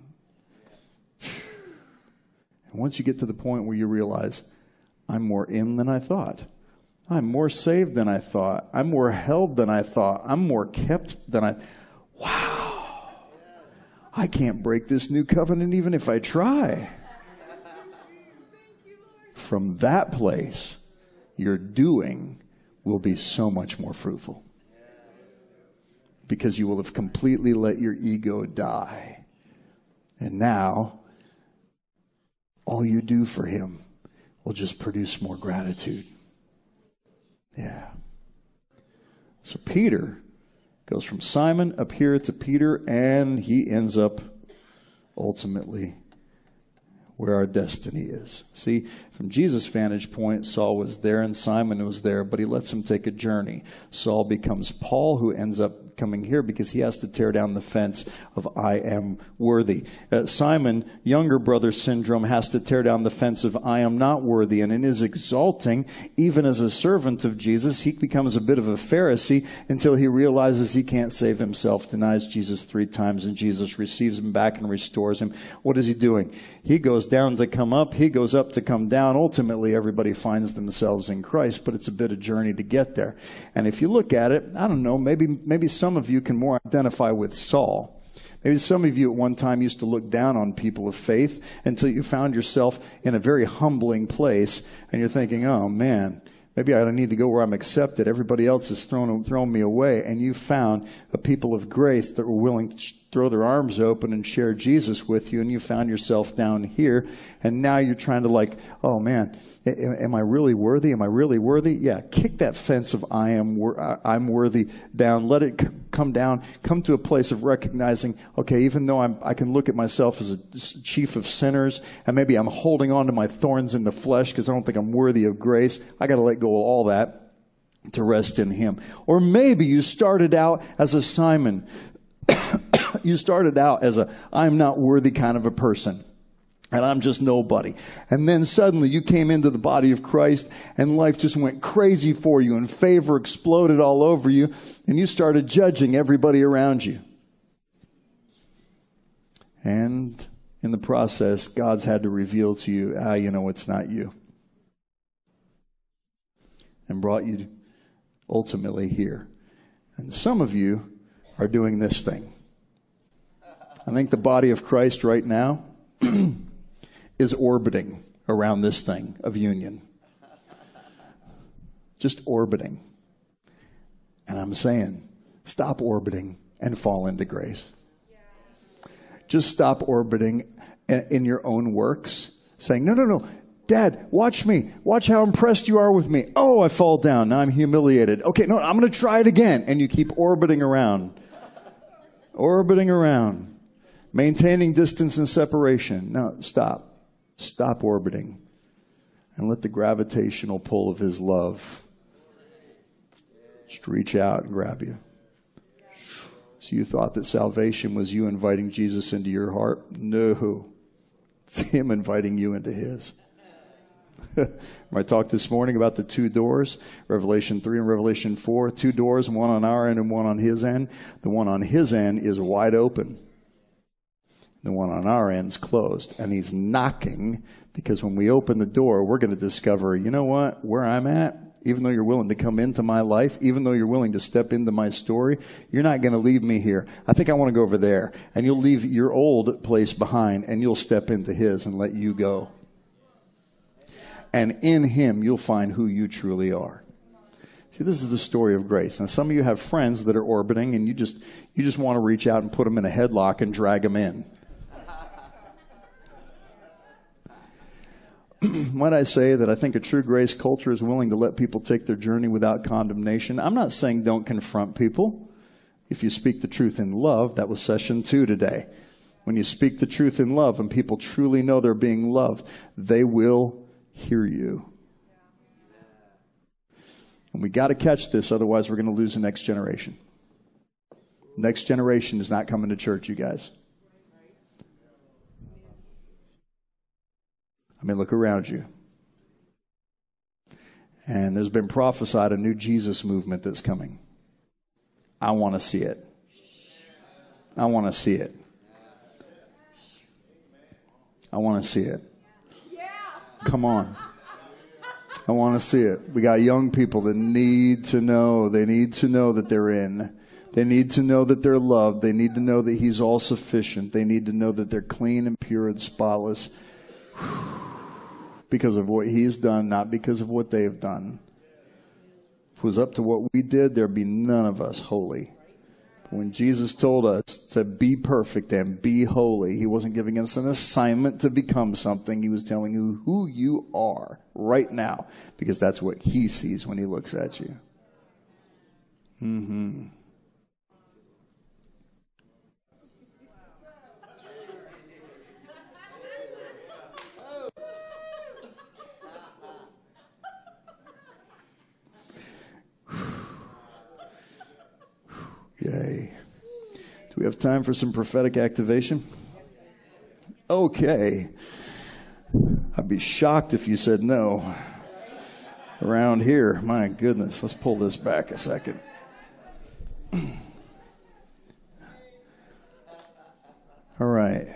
And once you get to the point where you realize, I'm more in than I thought. I'm more saved than I thought. I'm more held than I thought. I'm more kept than wow. I can't break this new covenant even if I try. From that place, your doing will be so much more fruitful. Because you will have completely let your ego die. And now, all you do for Him will just produce more gratitude. Yeah. So Peter goes from Simon up here to Peter, and he ends up ultimately where our destiny is. See, from Jesus' vantage point, Saul was there and Simon was there, but He lets him take a journey. Saul becomes Paul, who ends up coming here because he has to tear down the fence of I am worthy. Simon, younger brother syndrome, has to tear down the fence of I am not worthy. And in his exalting, even as a servant of Jesus, he becomes a bit of a Pharisee until he realizes he can't save himself, denies Jesus 3 times, and Jesus receives him back and restores him. What is he doing? He goes down to come up. He goes up to come down. Ultimately, everybody finds themselves in Christ, but it's a bit of journey to get there. And if you look at it, I don't know, maybe some of you can more identify with Saul. Maybe some of you at one time used to look down on people of faith until you found yourself in a very humbling place, and you're thinking, oh man, maybe I need to go where I'm accepted. Everybody else is thrown me away. And you found a people of grace that were willing to throw their arms open and share Jesus with you. And you found yourself down here. And now you're trying to oh man, am I really worthy? Am I really worthy? Yeah, kick that fence of I'm worthy down. Let it come down. Come to a place of recognizing, okay, even though I can look at myself as a chief of sinners, and maybe I'm holding on to my thorns in the flesh because I don't think I'm worthy of grace. I got to let go of all that to rest in Him. Or maybe you started out as a Simon. You started out as I'm not worthy kind of a person. And I'm just nobody. And then suddenly you came into the body of Christ and life just went crazy for you and favor exploded all over you and you started judging everybody around you. And in the process, God's had to reveal to you, it's not you. and brought you ultimately here. And some of you are doing this thing. I think the body of Christ right now is orbiting around this thing of union. Just orbiting. And I'm saying, stop orbiting and fall into grace. Just stop orbiting in your own works, saying, no, Dad, watch me. Watch how impressed you are with me. Oh, I fall down. Now I'm humiliated. Okay, no, I'm going to try it again. And you keep orbiting around. Orbiting around. Maintaining distance and separation. No, stop. Stop orbiting. And let the gravitational pull of His love just reach out and grab you. So you thought that salvation was you inviting Jesus into your heart? No. It's Him inviting you into His. I talked this morning about the two doors, Revelation 3 and Revelation 4. 2 doors, one on our end and one on His end. The one on His end is wide open. The one on our end is closed. And He's knocking, because when we open the door, we're going to discover, you know what, where I'm at, even though you're willing to come into my life, even though you're willing to step into my story, you're not going to leave me here. I think I want to go over there. And you'll leave your old place behind, and you'll step into His and let you go. And in Him, you'll find who you truly are. See, this is the story of grace. Now, some of you have friends that are orbiting, and you just want to reach out and put them in a headlock and drag them in. Might I say that I think a true grace culture is willing to let people take their journey without condemnation. I'm not saying don't confront people. If you speak the truth in love, that was session 2 today. When you speak the truth in love and people truly know they're being loved, they will hear you. And we got to catch this, otherwise we're going to lose the next generation. Next generation is not coming to church, you guys. I mean, look around you. And there's been prophesied a new Jesus movement that's coming. I want to see it. I want to see it. I want to see it. Come on. I want to see it. We got young people that need to know. They need to know that they're in. They need to know that they're loved. They need to know that He's all sufficient. They need to know that they're clean and pure and spotless. Because of what He's done, not because of what they've done. If it was up to what we did, there'd be none of us holy. When Jesus told us to be perfect and be holy, He wasn't giving us an assignment to become something. He was telling you who you are right now, because that's what He sees when He looks at you. Yay. Do we have time for some prophetic activation? Okay. I'd be shocked if you said no. Around here, my goodness. Let's pull this back a second. All right.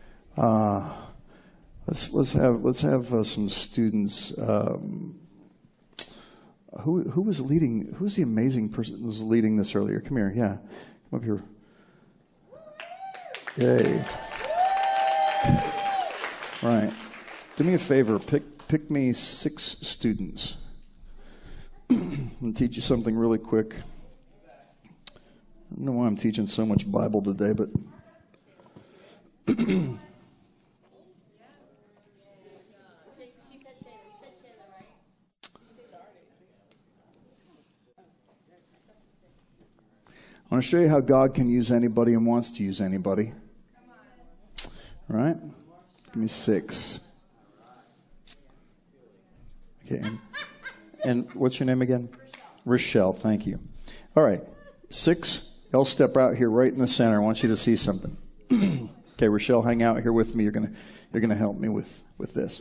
Let's have some students. Who was leading? Who's the amazing person who was leading this earlier? Come here, yeah, come up here. Yay! Right. Do me a favor. Pick me 6 students. And teach you something really quick. I don't know why I'm teaching so much Bible today, but. I want to show you how God can use anybody and wants to use anybody. All right? Give me 6. Okay. And what's your name again? Rochelle. Thank you. All right. 6. Y'all step out here right in the center. I want you to see something. Okay, Rochelle, hang out here with me. You're gonna help me with this.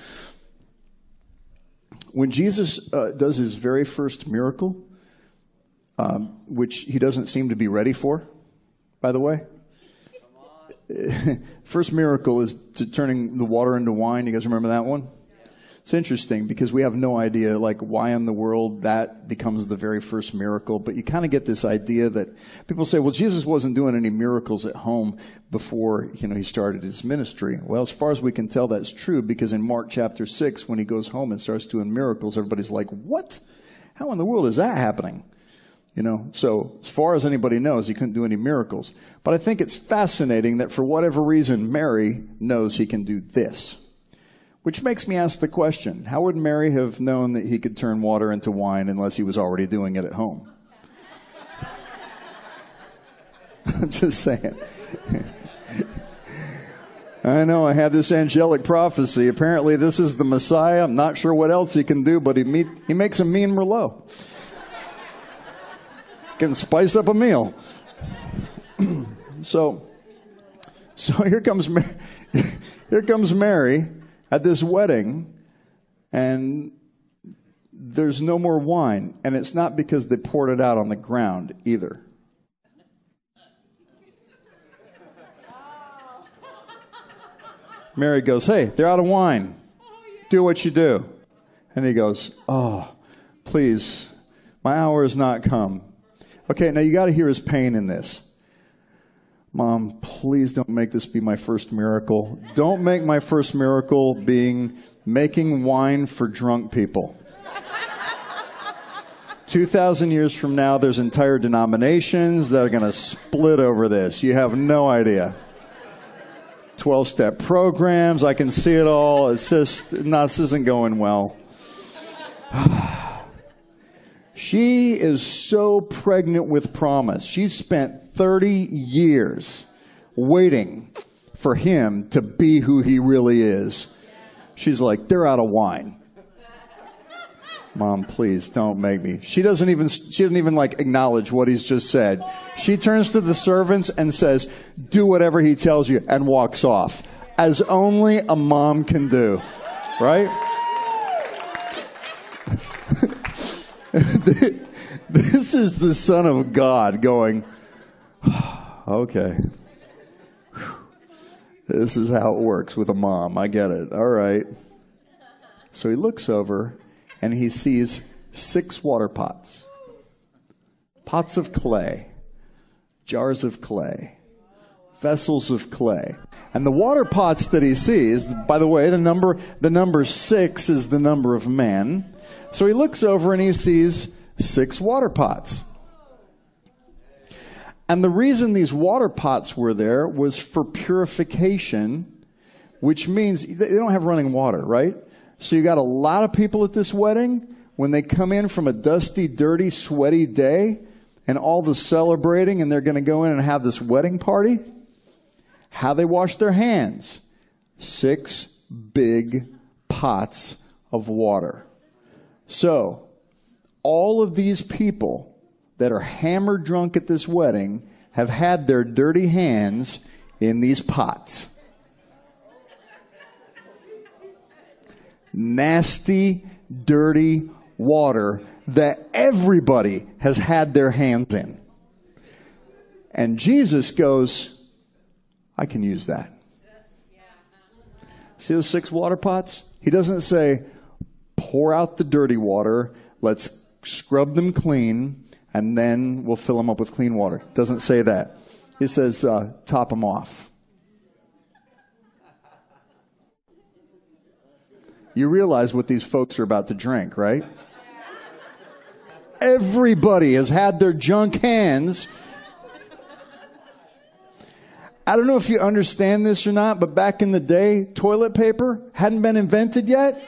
When Jesus does His very first miracle, which He doesn't seem to be ready for, by the way. First miracle is to turning the water into wine. You guys remember that one? It's interesting because we have no idea, like, why in the world that becomes the very first miracle. But you kind of get this idea that people say, well, Jesus wasn't doing any miracles at home before, he started his ministry. Well, as far as we can tell, that's true, because in Mark chapter 6, when he goes home and starts doing miracles, everybody's like, what? How in the world is that happening? So as far as anybody knows, he couldn't do any miracles. But I think it's fascinating that for whatever reason, Mary knows he can do this. Which makes me ask the question, how would Mary have known that he could turn water into wine unless he was already doing it at home? I'm just saying. I know, I had this angelic prophecy. Apparently this is the Messiah. I'm not sure what else he can do, but he makes a mean Merlot. Can spice up a meal. So here comes Mary at this wedding, and there's no more wine. And it's not because they poured it out on the ground either. Mary goes, hey, they're out of wine. Do what you do. And he goes, oh, please, my hour has not come. Okay, now you got to hear his pain in this. Mom, please don't make this be my first miracle. Don't make my first miracle being making wine for drunk people. 2,000 years from now, there's entire denominations that are going to split over this. You have no idea. 12-step programs, I can see it all. It's just, this isn't going well. She is so pregnant with promise. She spent 30 years waiting for him to be who he really is. She's like, they're out of wine. Mom, please don't make me. She doesn't even acknowledge what he's just said. She turns to the servants and says, do whatever he tells you, and walks off. As only a mom can do. Right? This is the Son of God going, okay. This is how it works with a mom. I get it. All right. So he looks over and he sees 6 water pots. Pots of clay. Jars of clay. Vessels of clay. And the water pots that he sees, by the way, the number 6 is the number of man. So he looks over and he sees 6 water pots. And the reason these water pots were there was for purification, which means they don't have running water, right? So you got a lot of people at this wedding. When they come in from a dusty, dirty, sweaty day and all the celebrating, and they're going to go in and have this wedding party, how they wash their hands? 6 big pots of water. So, all of these people that are hammered drunk at this wedding have had their dirty hands in these pots. Nasty, dirty water that everybody has had their hands in. And Jesus goes, I can use that. See those 6 water pots? He doesn't say, pour out the dirty water, let's scrub them clean, and then we'll fill them up with clean water. It doesn't say that. It says, top them off. You realize what these folks are about to drink, right? Everybody has had their junk hands. I don't know if you understand this or not, but back in the day, toilet paper hadn't been invented yet.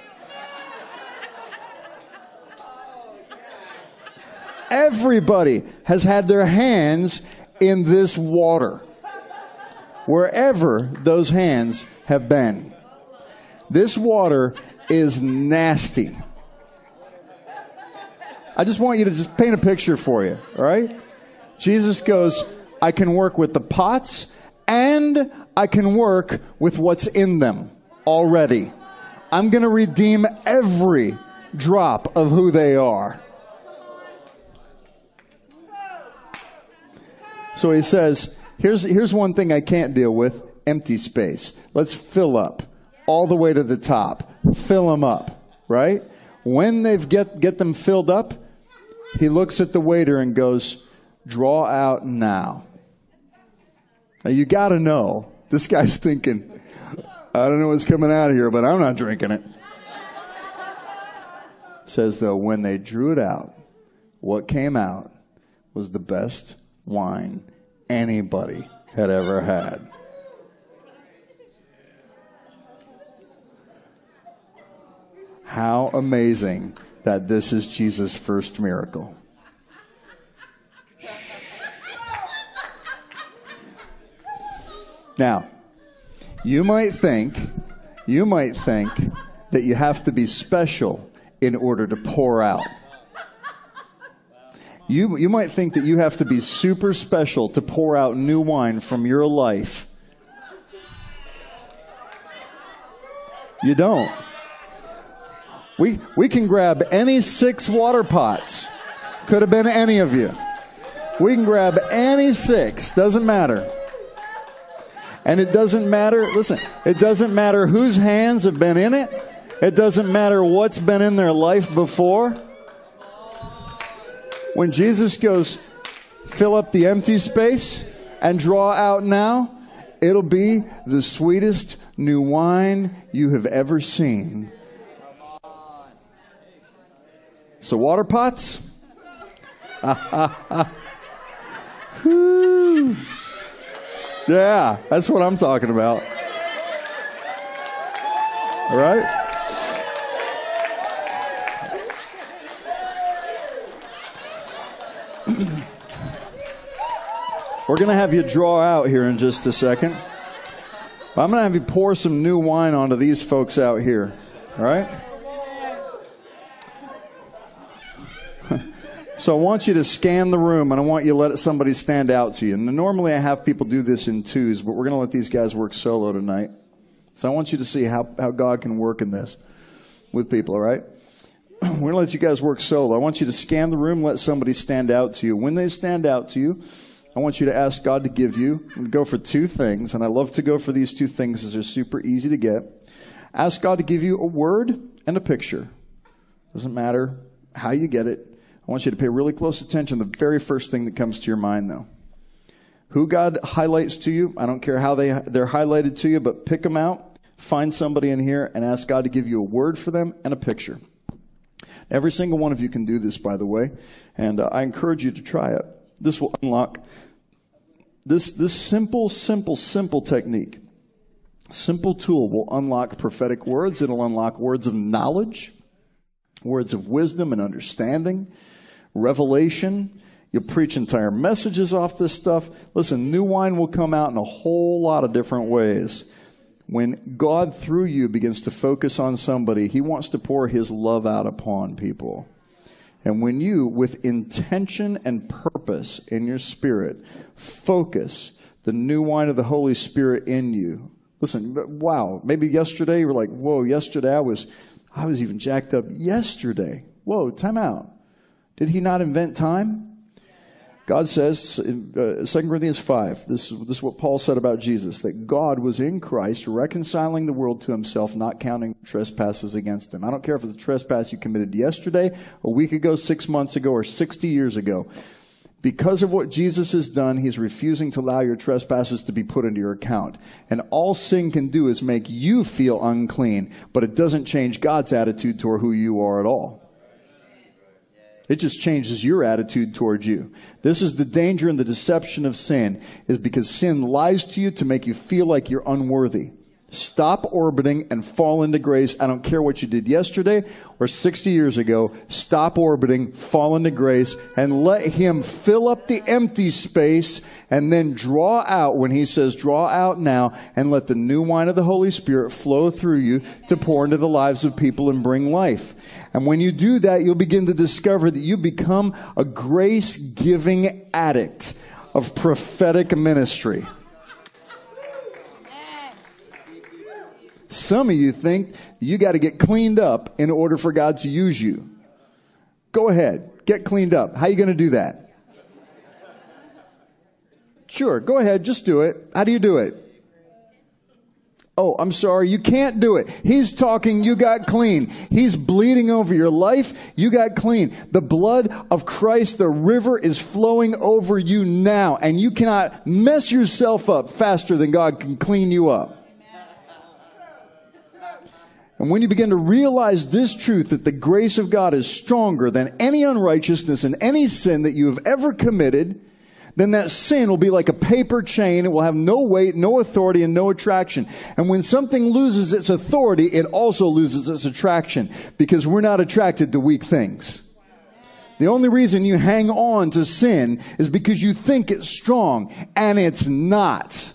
Everybody has had their hands in this water, wherever those hands have been. This water is nasty. I just want you to just paint a picture for you, all right? Jesus goes, I can work with the pots and I can work with what's in them already. I'm going to redeem every drop of who they are. So he says, here's one thing I can't deal with, empty space. Let's fill up all the way to the top. Fill them up. right? When they've get them filled up, he looks at the waiter and goes, draw out now. Now you got to know, this guy's thinking, I don't know what's coming out of here, but I'm not drinking it. Says though, when they drew it out, what came out was the best wine anybody had ever had. How amazing that this is Jesus' first miracle. Now, you might think that you have to be special in order to pour out. You might think that you have to be super special to pour out new wine from your life. You don't. We can grab any 6 water pots. Could have been any of you. We can grab any 6. Doesn't matter. And it doesn't matter, listen, it doesn't matter whose hands have been in it. It doesn't matter what's been in their life before. When Jesus goes, fill up the empty space and draw out now, it'll be the sweetest new wine you have ever seen. So water pots? Whew. Yeah, that's what I'm talking about. All right? We're going to have you draw out here in just a second. I'm going to have you pour some new wine onto these folks out here. All right? So I want you to scan the room, and I want you to let somebody stand out to you. And normally I have people do this in twos, but we're going to let these guys work solo tonight. So I want you to see how God can work in this with people, all right? We're going to let you guys work solo. I want you to scan the room, let somebody stand out to you. When they stand out to you, I want you to ask God to give you, and go for 2 things, and I love to go for these 2 things as they're super easy to get. Ask God to give you a word and a picture. Doesn't matter how you get it. I want you to pay really close attention to the very first thing that comes to your mind, though. Who God highlights to you, I don't care how they're highlighted to you, but pick them out, find somebody in here, and ask God to give you a word for them and a picture. Every single one of you can do this, by the way, and I encourage you to try it. This will unlock this simple technique. Simple tool will unlock prophetic words. It'll unlock words of knowledge, words of wisdom and understanding, revelation. You'll preach entire messages off this stuff. Listen, new wine will come out in a whole lot of different ways. When God, through you, begins to focus on somebody, He wants to pour His love out upon people. And when you, with intention and purpose in your spirit, focus the new wine of the Holy Spirit in you. Listen, wow, maybe yesterday you were like, whoa, yesterday I was even jacked up yesterday. Whoa, time out. Did He not invent time? God says in 2 Corinthians 5, this is what Paul said about Jesus, that God was in Christ reconciling the world to Himself, not counting trespasses against Him. I don't care if it's a trespass you committed yesterday, a week ago, 6 months ago, or 60 years ago. Because of what Jesus has done, He's refusing to allow your trespasses to be put into your account. And all sin can do is make you feel unclean, but it doesn't change God's attitude toward who you are at all. It just changes your attitude towards you. This is the danger and the deception of sin, is because sin lies to you to make you feel like you're unworthy. Stop orbiting and fall into grace. I don't care what you did yesterday or 60 years ago. Stop orbiting, fall into grace, and let Him fill up the empty space and then draw out when He says draw out now, and let the new wine of the Holy Spirit flow through you to pour into the lives of people and bring life. And when you do that, you'll begin to discover that you become a grace-giving addict of prophetic ministry. Some of you think you got to get cleaned up in order for God to use you. Go ahead. Get cleaned up. How are you going to do that? Sure. Go ahead. Just do it. How do you do it? Oh, I'm sorry, you can't do it. He's talking, you got clean. He's bleeding over your life, you got clean. The blood of Christ, the river is flowing over you now, and you cannot mess yourself up faster than God can clean you up. And when you begin to realize this truth, that the grace of God is stronger than any unrighteousness and any sin that you have ever committed, then that sin will be like a paper chain. It will have no weight, no authority, and no attraction. And when something loses its authority, it also loses its attraction, because we're not attracted to weak things. The only reason you hang on to sin is because you think it's strong, and it's not.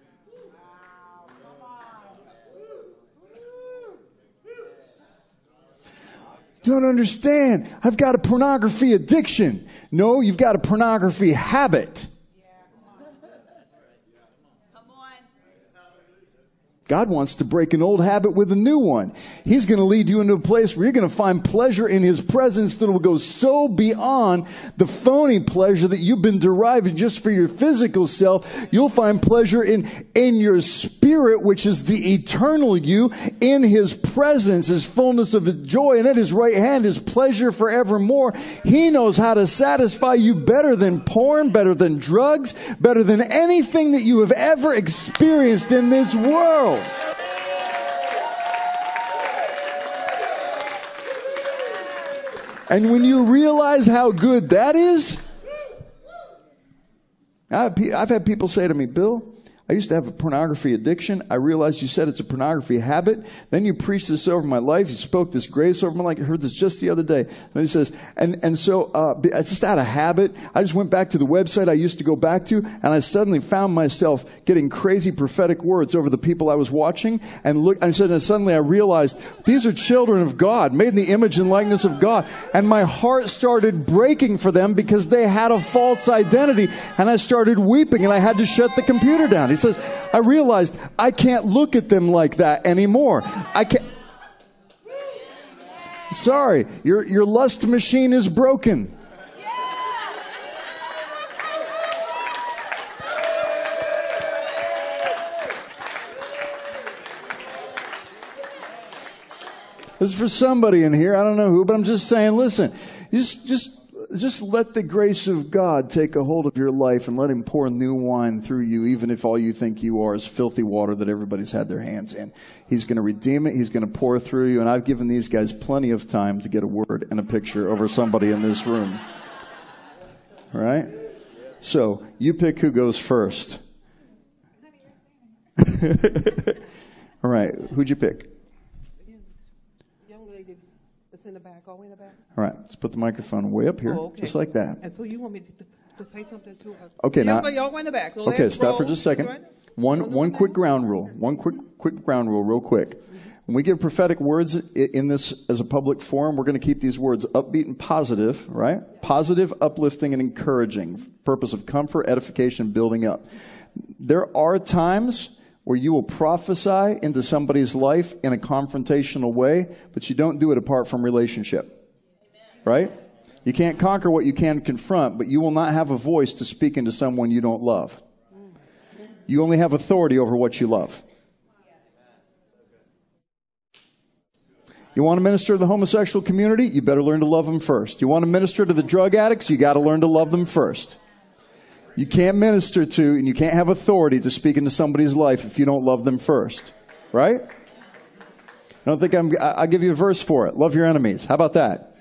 You don't understand. I've got a pornography addiction. No, you've got a pornography habit. God wants to break an old habit with a new one. He's going to lead you into a place where you're going to find pleasure in His presence that will go so beyond the phony pleasure that you've been deriving just for your physical self. You'll find pleasure in your spirit, which is the eternal you. In His presence is fullness of joy, and at His right hand is pleasure forevermore. He knows how to satisfy you better than porn, better than drugs, better than anything that you have ever experienced in this world. And when you realize how good that is, I've had people say to me, Bill, I used to have a pornography addiction. I realized you said it's a pornography habit. Then you preached this over my life. You spoke this grace over my life. I heard this just the other day. And he says, and so it's just out of habit. I just went back to the website I used to go back to, and I suddenly found myself getting crazy prophetic words over the people I was watching. And suddenly I realized these are children of God, made in the image and likeness of God. And my heart started breaking for them because they had a false identity. And I started weeping, and I had to shut the computer down. He says, I realized I can't look at them like that anymore. I can't. Sorry, your lust machine is broken. This is for somebody in here. I don't know who, but I'm just saying, listen, just let the grace of God take a hold of your life and let Him pour new wine through you, even if all you think you are is filthy water that everybody's had their hands in. He's going to redeem it. He's going to pour through you. And I've given these guys plenty of time to get a word and a picture over somebody in this room. All right? So you pick who goes first. All right. Who'd you pick? In the back, all the way in the back. All right, let's put the microphone way up here, just like that. And so you want me to say something to her? Okay, now. Y'all in the back. So okay, stop for just a second. One quick ground rule. One quick ground rule, real quick. When we give prophetic words in this as a public forum, we're going to keep these words upbeat and positive, right? Positive, uplifting, and encouraging. Purpose of comfort, edification, building up. There are times where you will prophesy into somebody's life in a confrontational way, but you don't do it apart from relationship. Right? You can't conquer what you can confront, but you will not have a voice to speak into someone you don't love. You only have authority over what you love. You want to minister to the homosexual community? You better learn to love them first. You want to minister to the drug addicts? You got to learn to love them first. You can't minister to and you can't have authority to speak into somebody's life if you don't love them first. Right? I don't think I'll give you a verse for it. Love your enemies. How about that?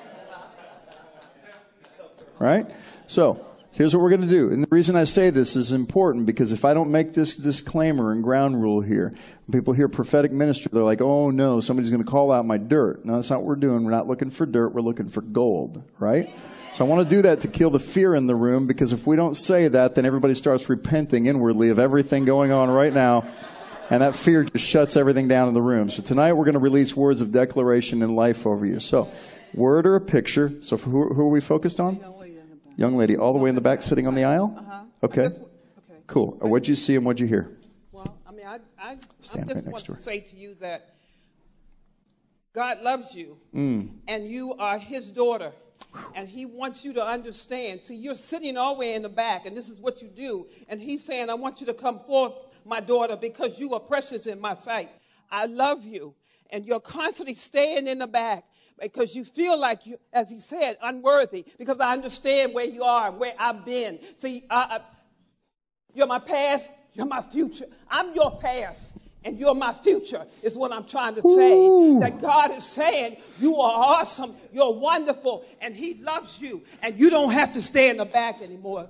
Right? So, here's what we're going to do. And the reason I say this is important because if I don't make this disclaimer and ground rule here, when people hear prophetic ministry, they're like, oh no, somebody's going to call out my dirt. No, that's not what we're doing. We're not looking for dirt. We're looking for gold. Right? So I want to do that to kill the fear in the room, because if we don't say that, then everybody starts repenting inwardly of everything going on right now, and that fear just shuts everything down in the room. So tonight we're going to release words of declaration and life over you. So, word or a picture. So who are we focused on? Young lady all the way in the back sitting on the aisle? Uh-huh. Okay. Cool. What'd you see and what'd you hear? Well, I mean, I Stand just right want to to say to you that God loves you, and you are His daughter. And He wants you to understand. See, you're sitting all the way in the back, and this is what you do. And He's saying, I want you to come forth my daughter, because you are precious in my sight. I love you. And you're constantly staying in the back because you feel like, you, as he said, unworthy, because I understand where you are, where I've been. See, you're my past, you're my future. I'm your past. And you're my future, is what I'm trying to say. Ooh. That God is saying, you are awesome, you're wonderful, and he loves you. And you don't have to stay in the back anymore.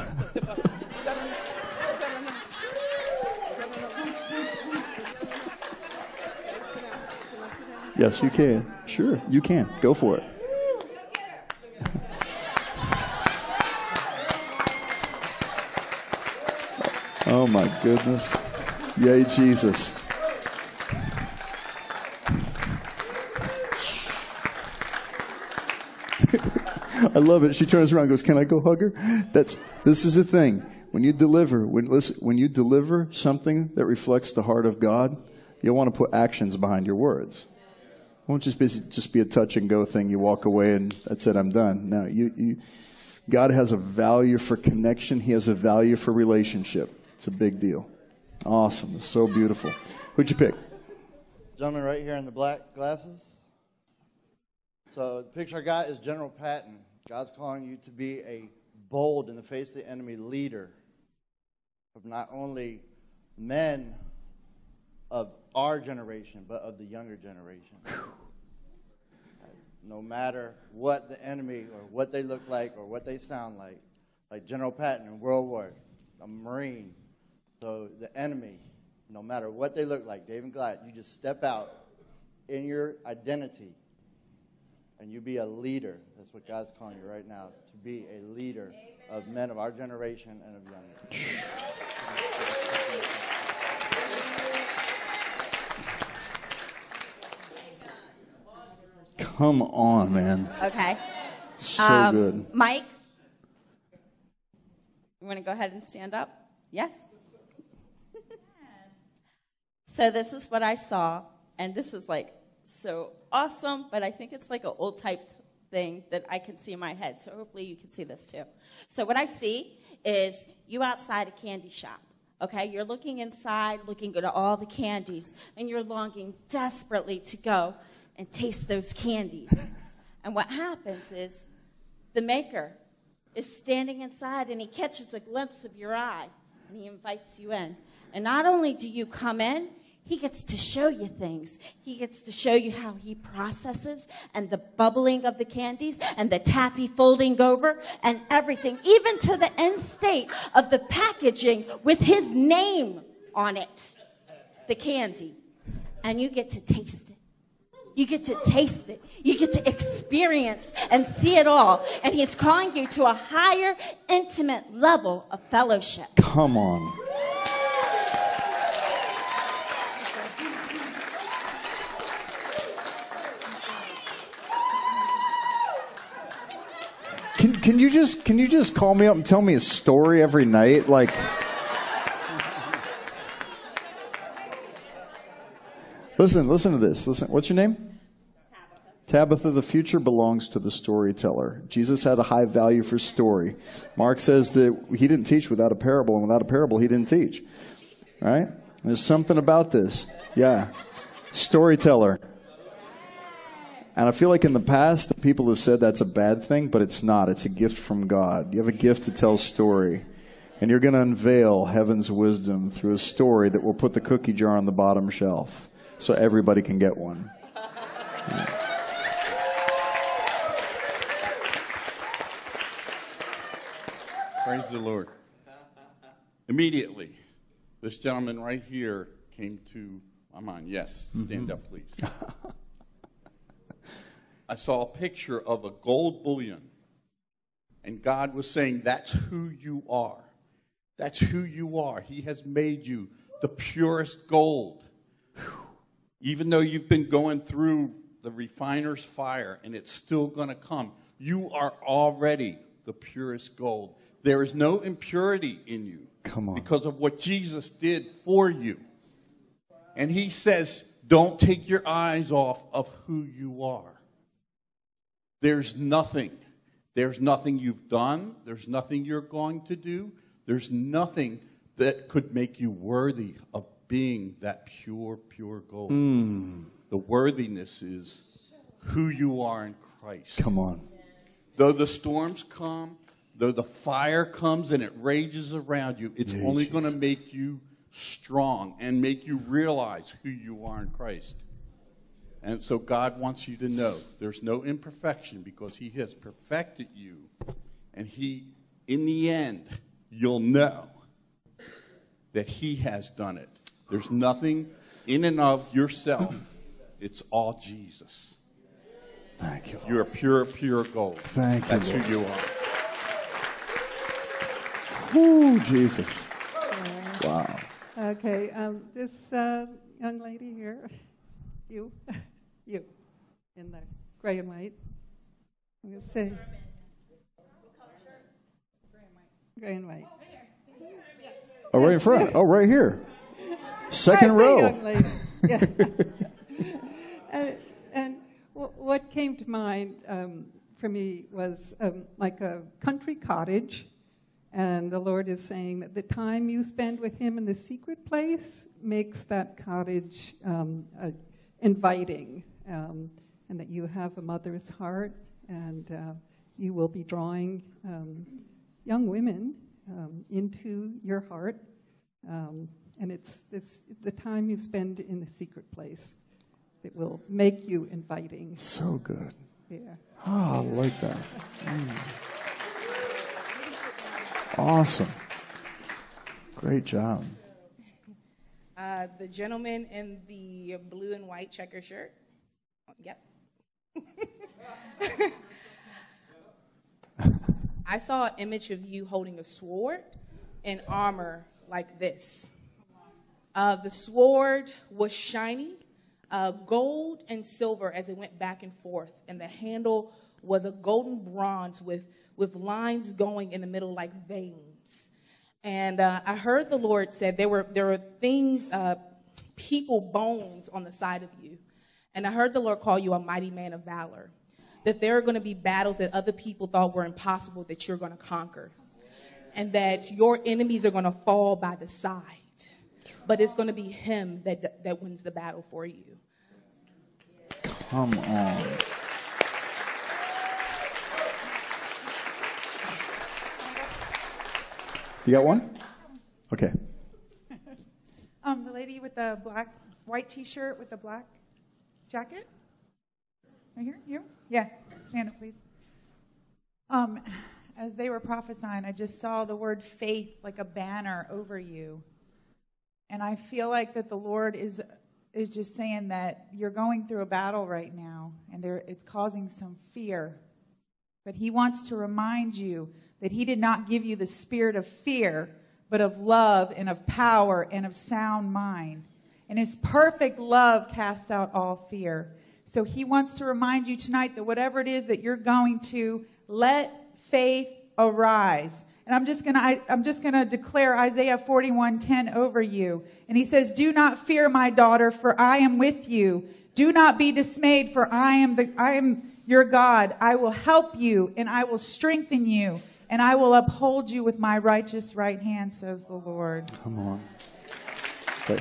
Yes, you can. Sure, you can. Go for it. Oh, my goodness. Yay, Jesus. I love it. She turns around and goes, can I go hug her? This is the thing. When you deliver something that reflects the heart of God, you'll want to put actions behind your words. It won't just be a touch and go thing. You walk away and that's it, I'm done. No, God has a value for connection. He has a value for relationship. It's a big deal. Awesome. It's so beautiful. Who'd you pick? Gentleman right here in the black glasses. So the picture I got is General Patton. God's calling you to be a bold, in the face of the enemy, leader of not only men of our generation, but of the younger generation. No matter what the enemy or what they look like or what they sound like General Patton in World War, a Marine. So the enemy, no matter what they look like, David and Goliath, you just step out in your identity and you be a leader. That's what God's calling you right now, to be a leader of men of our generation and of younger. Come on, man. Okay. So good. Mike, you want to go ahead and stand up? Yes? So this is what I saw, and this is like so awesome, but I think it's like an old type thing that I can see in my head, so hopefully you can see this too. So what I see is you outside a candy shop, okay? You're looking inside, looking at all the candies, and you're longing desperately to go and taste those candies. And what happens is the maker is standing inside, and he catches a glimpse of your eye, and he invites you in. And not only do you come in, he gets to show you things. He gets to show you how he processes and the bubbling of the candies and the taffy folding over and everything, even to the end state of the packaging with his name on it, the candy. And you get to taste it. You get to taste it. You get to experience and see it all. And he's calling you to a higher, intimate level of fellowship. Come on. Can you just call me up and tell me a story every night? Like, listen to this. Listen, what's your name? Tabitha. The future belongs to the storyteller. Jesus had a high value for story. Mark says that he didn't teach without a parable, and without a parable, he didn't teach. Right? There's something about this. Yeah. Storyteller. And I feel like in the past, the people have said that's a bad thing, but it's not. It's a gift from God. You have a gift to tell story. And you're going to unveil heaven's wisdom through a story that will put the cookie jar on the bottom shelf so everybody can get one. Yeah. Praise the Lord. Immediately, this gentleman right here came to my mind. Yes, stand up, please. I saw a picture of a gold bullion, and God was saying, that's who you are. That's who you are. He has made you the purest gold. Even though you've been going through the refiner's fire, and it's still going to come, you are already the purest gold. There is no impurity in you. Come on. Because of what Jesus did for you. And he says, don't take your eyes off of who you are. There's nothing you've done. There's nothing you're going to do. There's nothing that could make you worthy of being that pure gold. The worthiness is who you are in Christ. Come on. Though the storms come, though the fire comes and it rages around you, it's only going to make you strong and make you realize who you are in Christ. And so God wants you to know there's no imperfection because he has perfected you. And he, in the end, you'll know that he has done it. There's nothing in and of yourself. It's all Jesus. Thank you, Lord. You're pure gold. Thank you, That's Lord. who you are. Woo, Jesus. Wow. Okay, this young lady here, you, in the gray and white. I'm going to say gray and white. Oh, right in front. Oh, right here. Second I say row. young lady. Yeah. And what came to mind for me was like a country cottage. And the Lord is saying that the time you spend with him in the secret place makes that cottage inviting, and that you have a mother's heart, and you will be drawing young women into your heart. And it's the time you spend in the secret place that will make you inviting. So good. Yeah. Oh, I like that. Awesome. Great job. The gentleman in the blue and white checker shirt. Yep. I saw an image of you holding a sword and armor like this. The sword was shiny, gold and silver as it went back and forth, and the handle was a golden bronze with lines going in the middle like veins. And I heard the Lord said there were things, people bones on the side of you. And I heard the Lord call you a mighty man of valor. That there are going to be battles that other people thought were impossible that you're going to conquer. And that your enemies are going to fall by the side. But it's going to be him that wins the battle for you. Come on. You got one? Okay. The lady with the white T-shirt with the black jacket. Right here, you? Yeah. Stand up, please. As they were prophesying, I just saw the word faith like a banner over you, and I feel like that the Lord is just saying that you're going through a battle right now, and it's causing some fear. But he wants to remind you that he did not give you the spirit of fear, but of love and of power and of sound mind. And his perfect love casts out all fear. So he wants to remind you tonight that whatever it is that you're going to, let faith arise. And I'm just gonna declare Isaiah 41:10 over you. And he says, "Do not fear, my daughter, for I am with you. Do not be dismayed, for I am your God. I will help you, and I will strengthen you, and I will uphold you with my righteous right hand," says the Lord. Come on. Okay.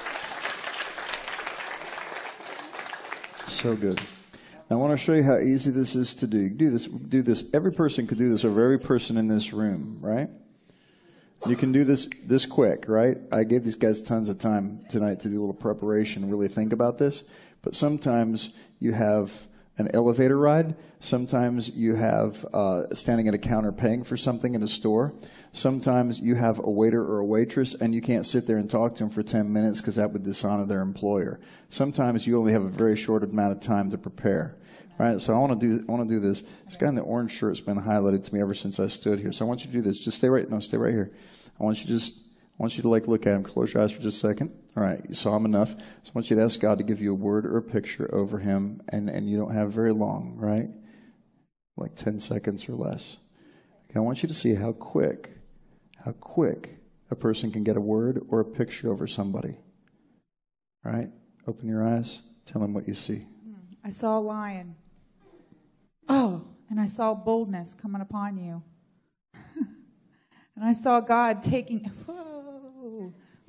So good. Now I want to show you how easy this is to do. You can do this. Every person could do this over every person in this room, right? You can do this quick, right? I gave these guys tons of time tonight to do a little preparation and really think about this. But sometimes you have an elevator ride. Sometimes you have standing at a counter paying for something in a store. Sometimes you have a waiter or a waitress and you can't sit there and talk to them for 10 minutes because that would dishonor their employer. Sometimes you only have a very short amount of time to prepare. Right? So I want to do this. This guy in the orange shirt has been highlighted to me ever since I stood here. So I want you to do this. Just stay right here. I want you to look at him. Close your eyes for just a second. All right, you saw him enough. So I want you to ask God to give you a word or a picture over him, and you don't have very long, right? Like 10 seconds or less. Okay, I want you to see how quick a person can get a word or a picture over somebody. All right? Open your eyes. Tell them what you see. I saw a lion. Oh, and I saw boldness coming upon you. And I saw God taking... Whoa.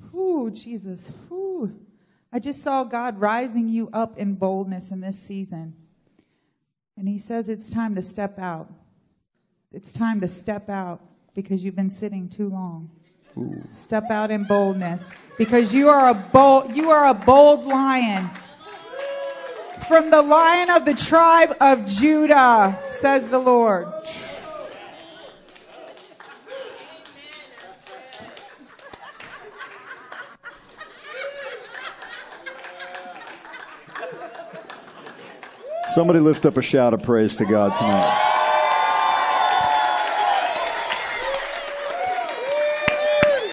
Ooh, Jesus. Ooh. I just saw God rising you up in boldness in this season. And he says it's time to step out. It's time to step out because you've been sitting too long. Ooh. Step out in boldness because you are a bold lion. From the Lion of the tribe of Judah, says the Lord. Somebody lift up a shout of praise to God tonight.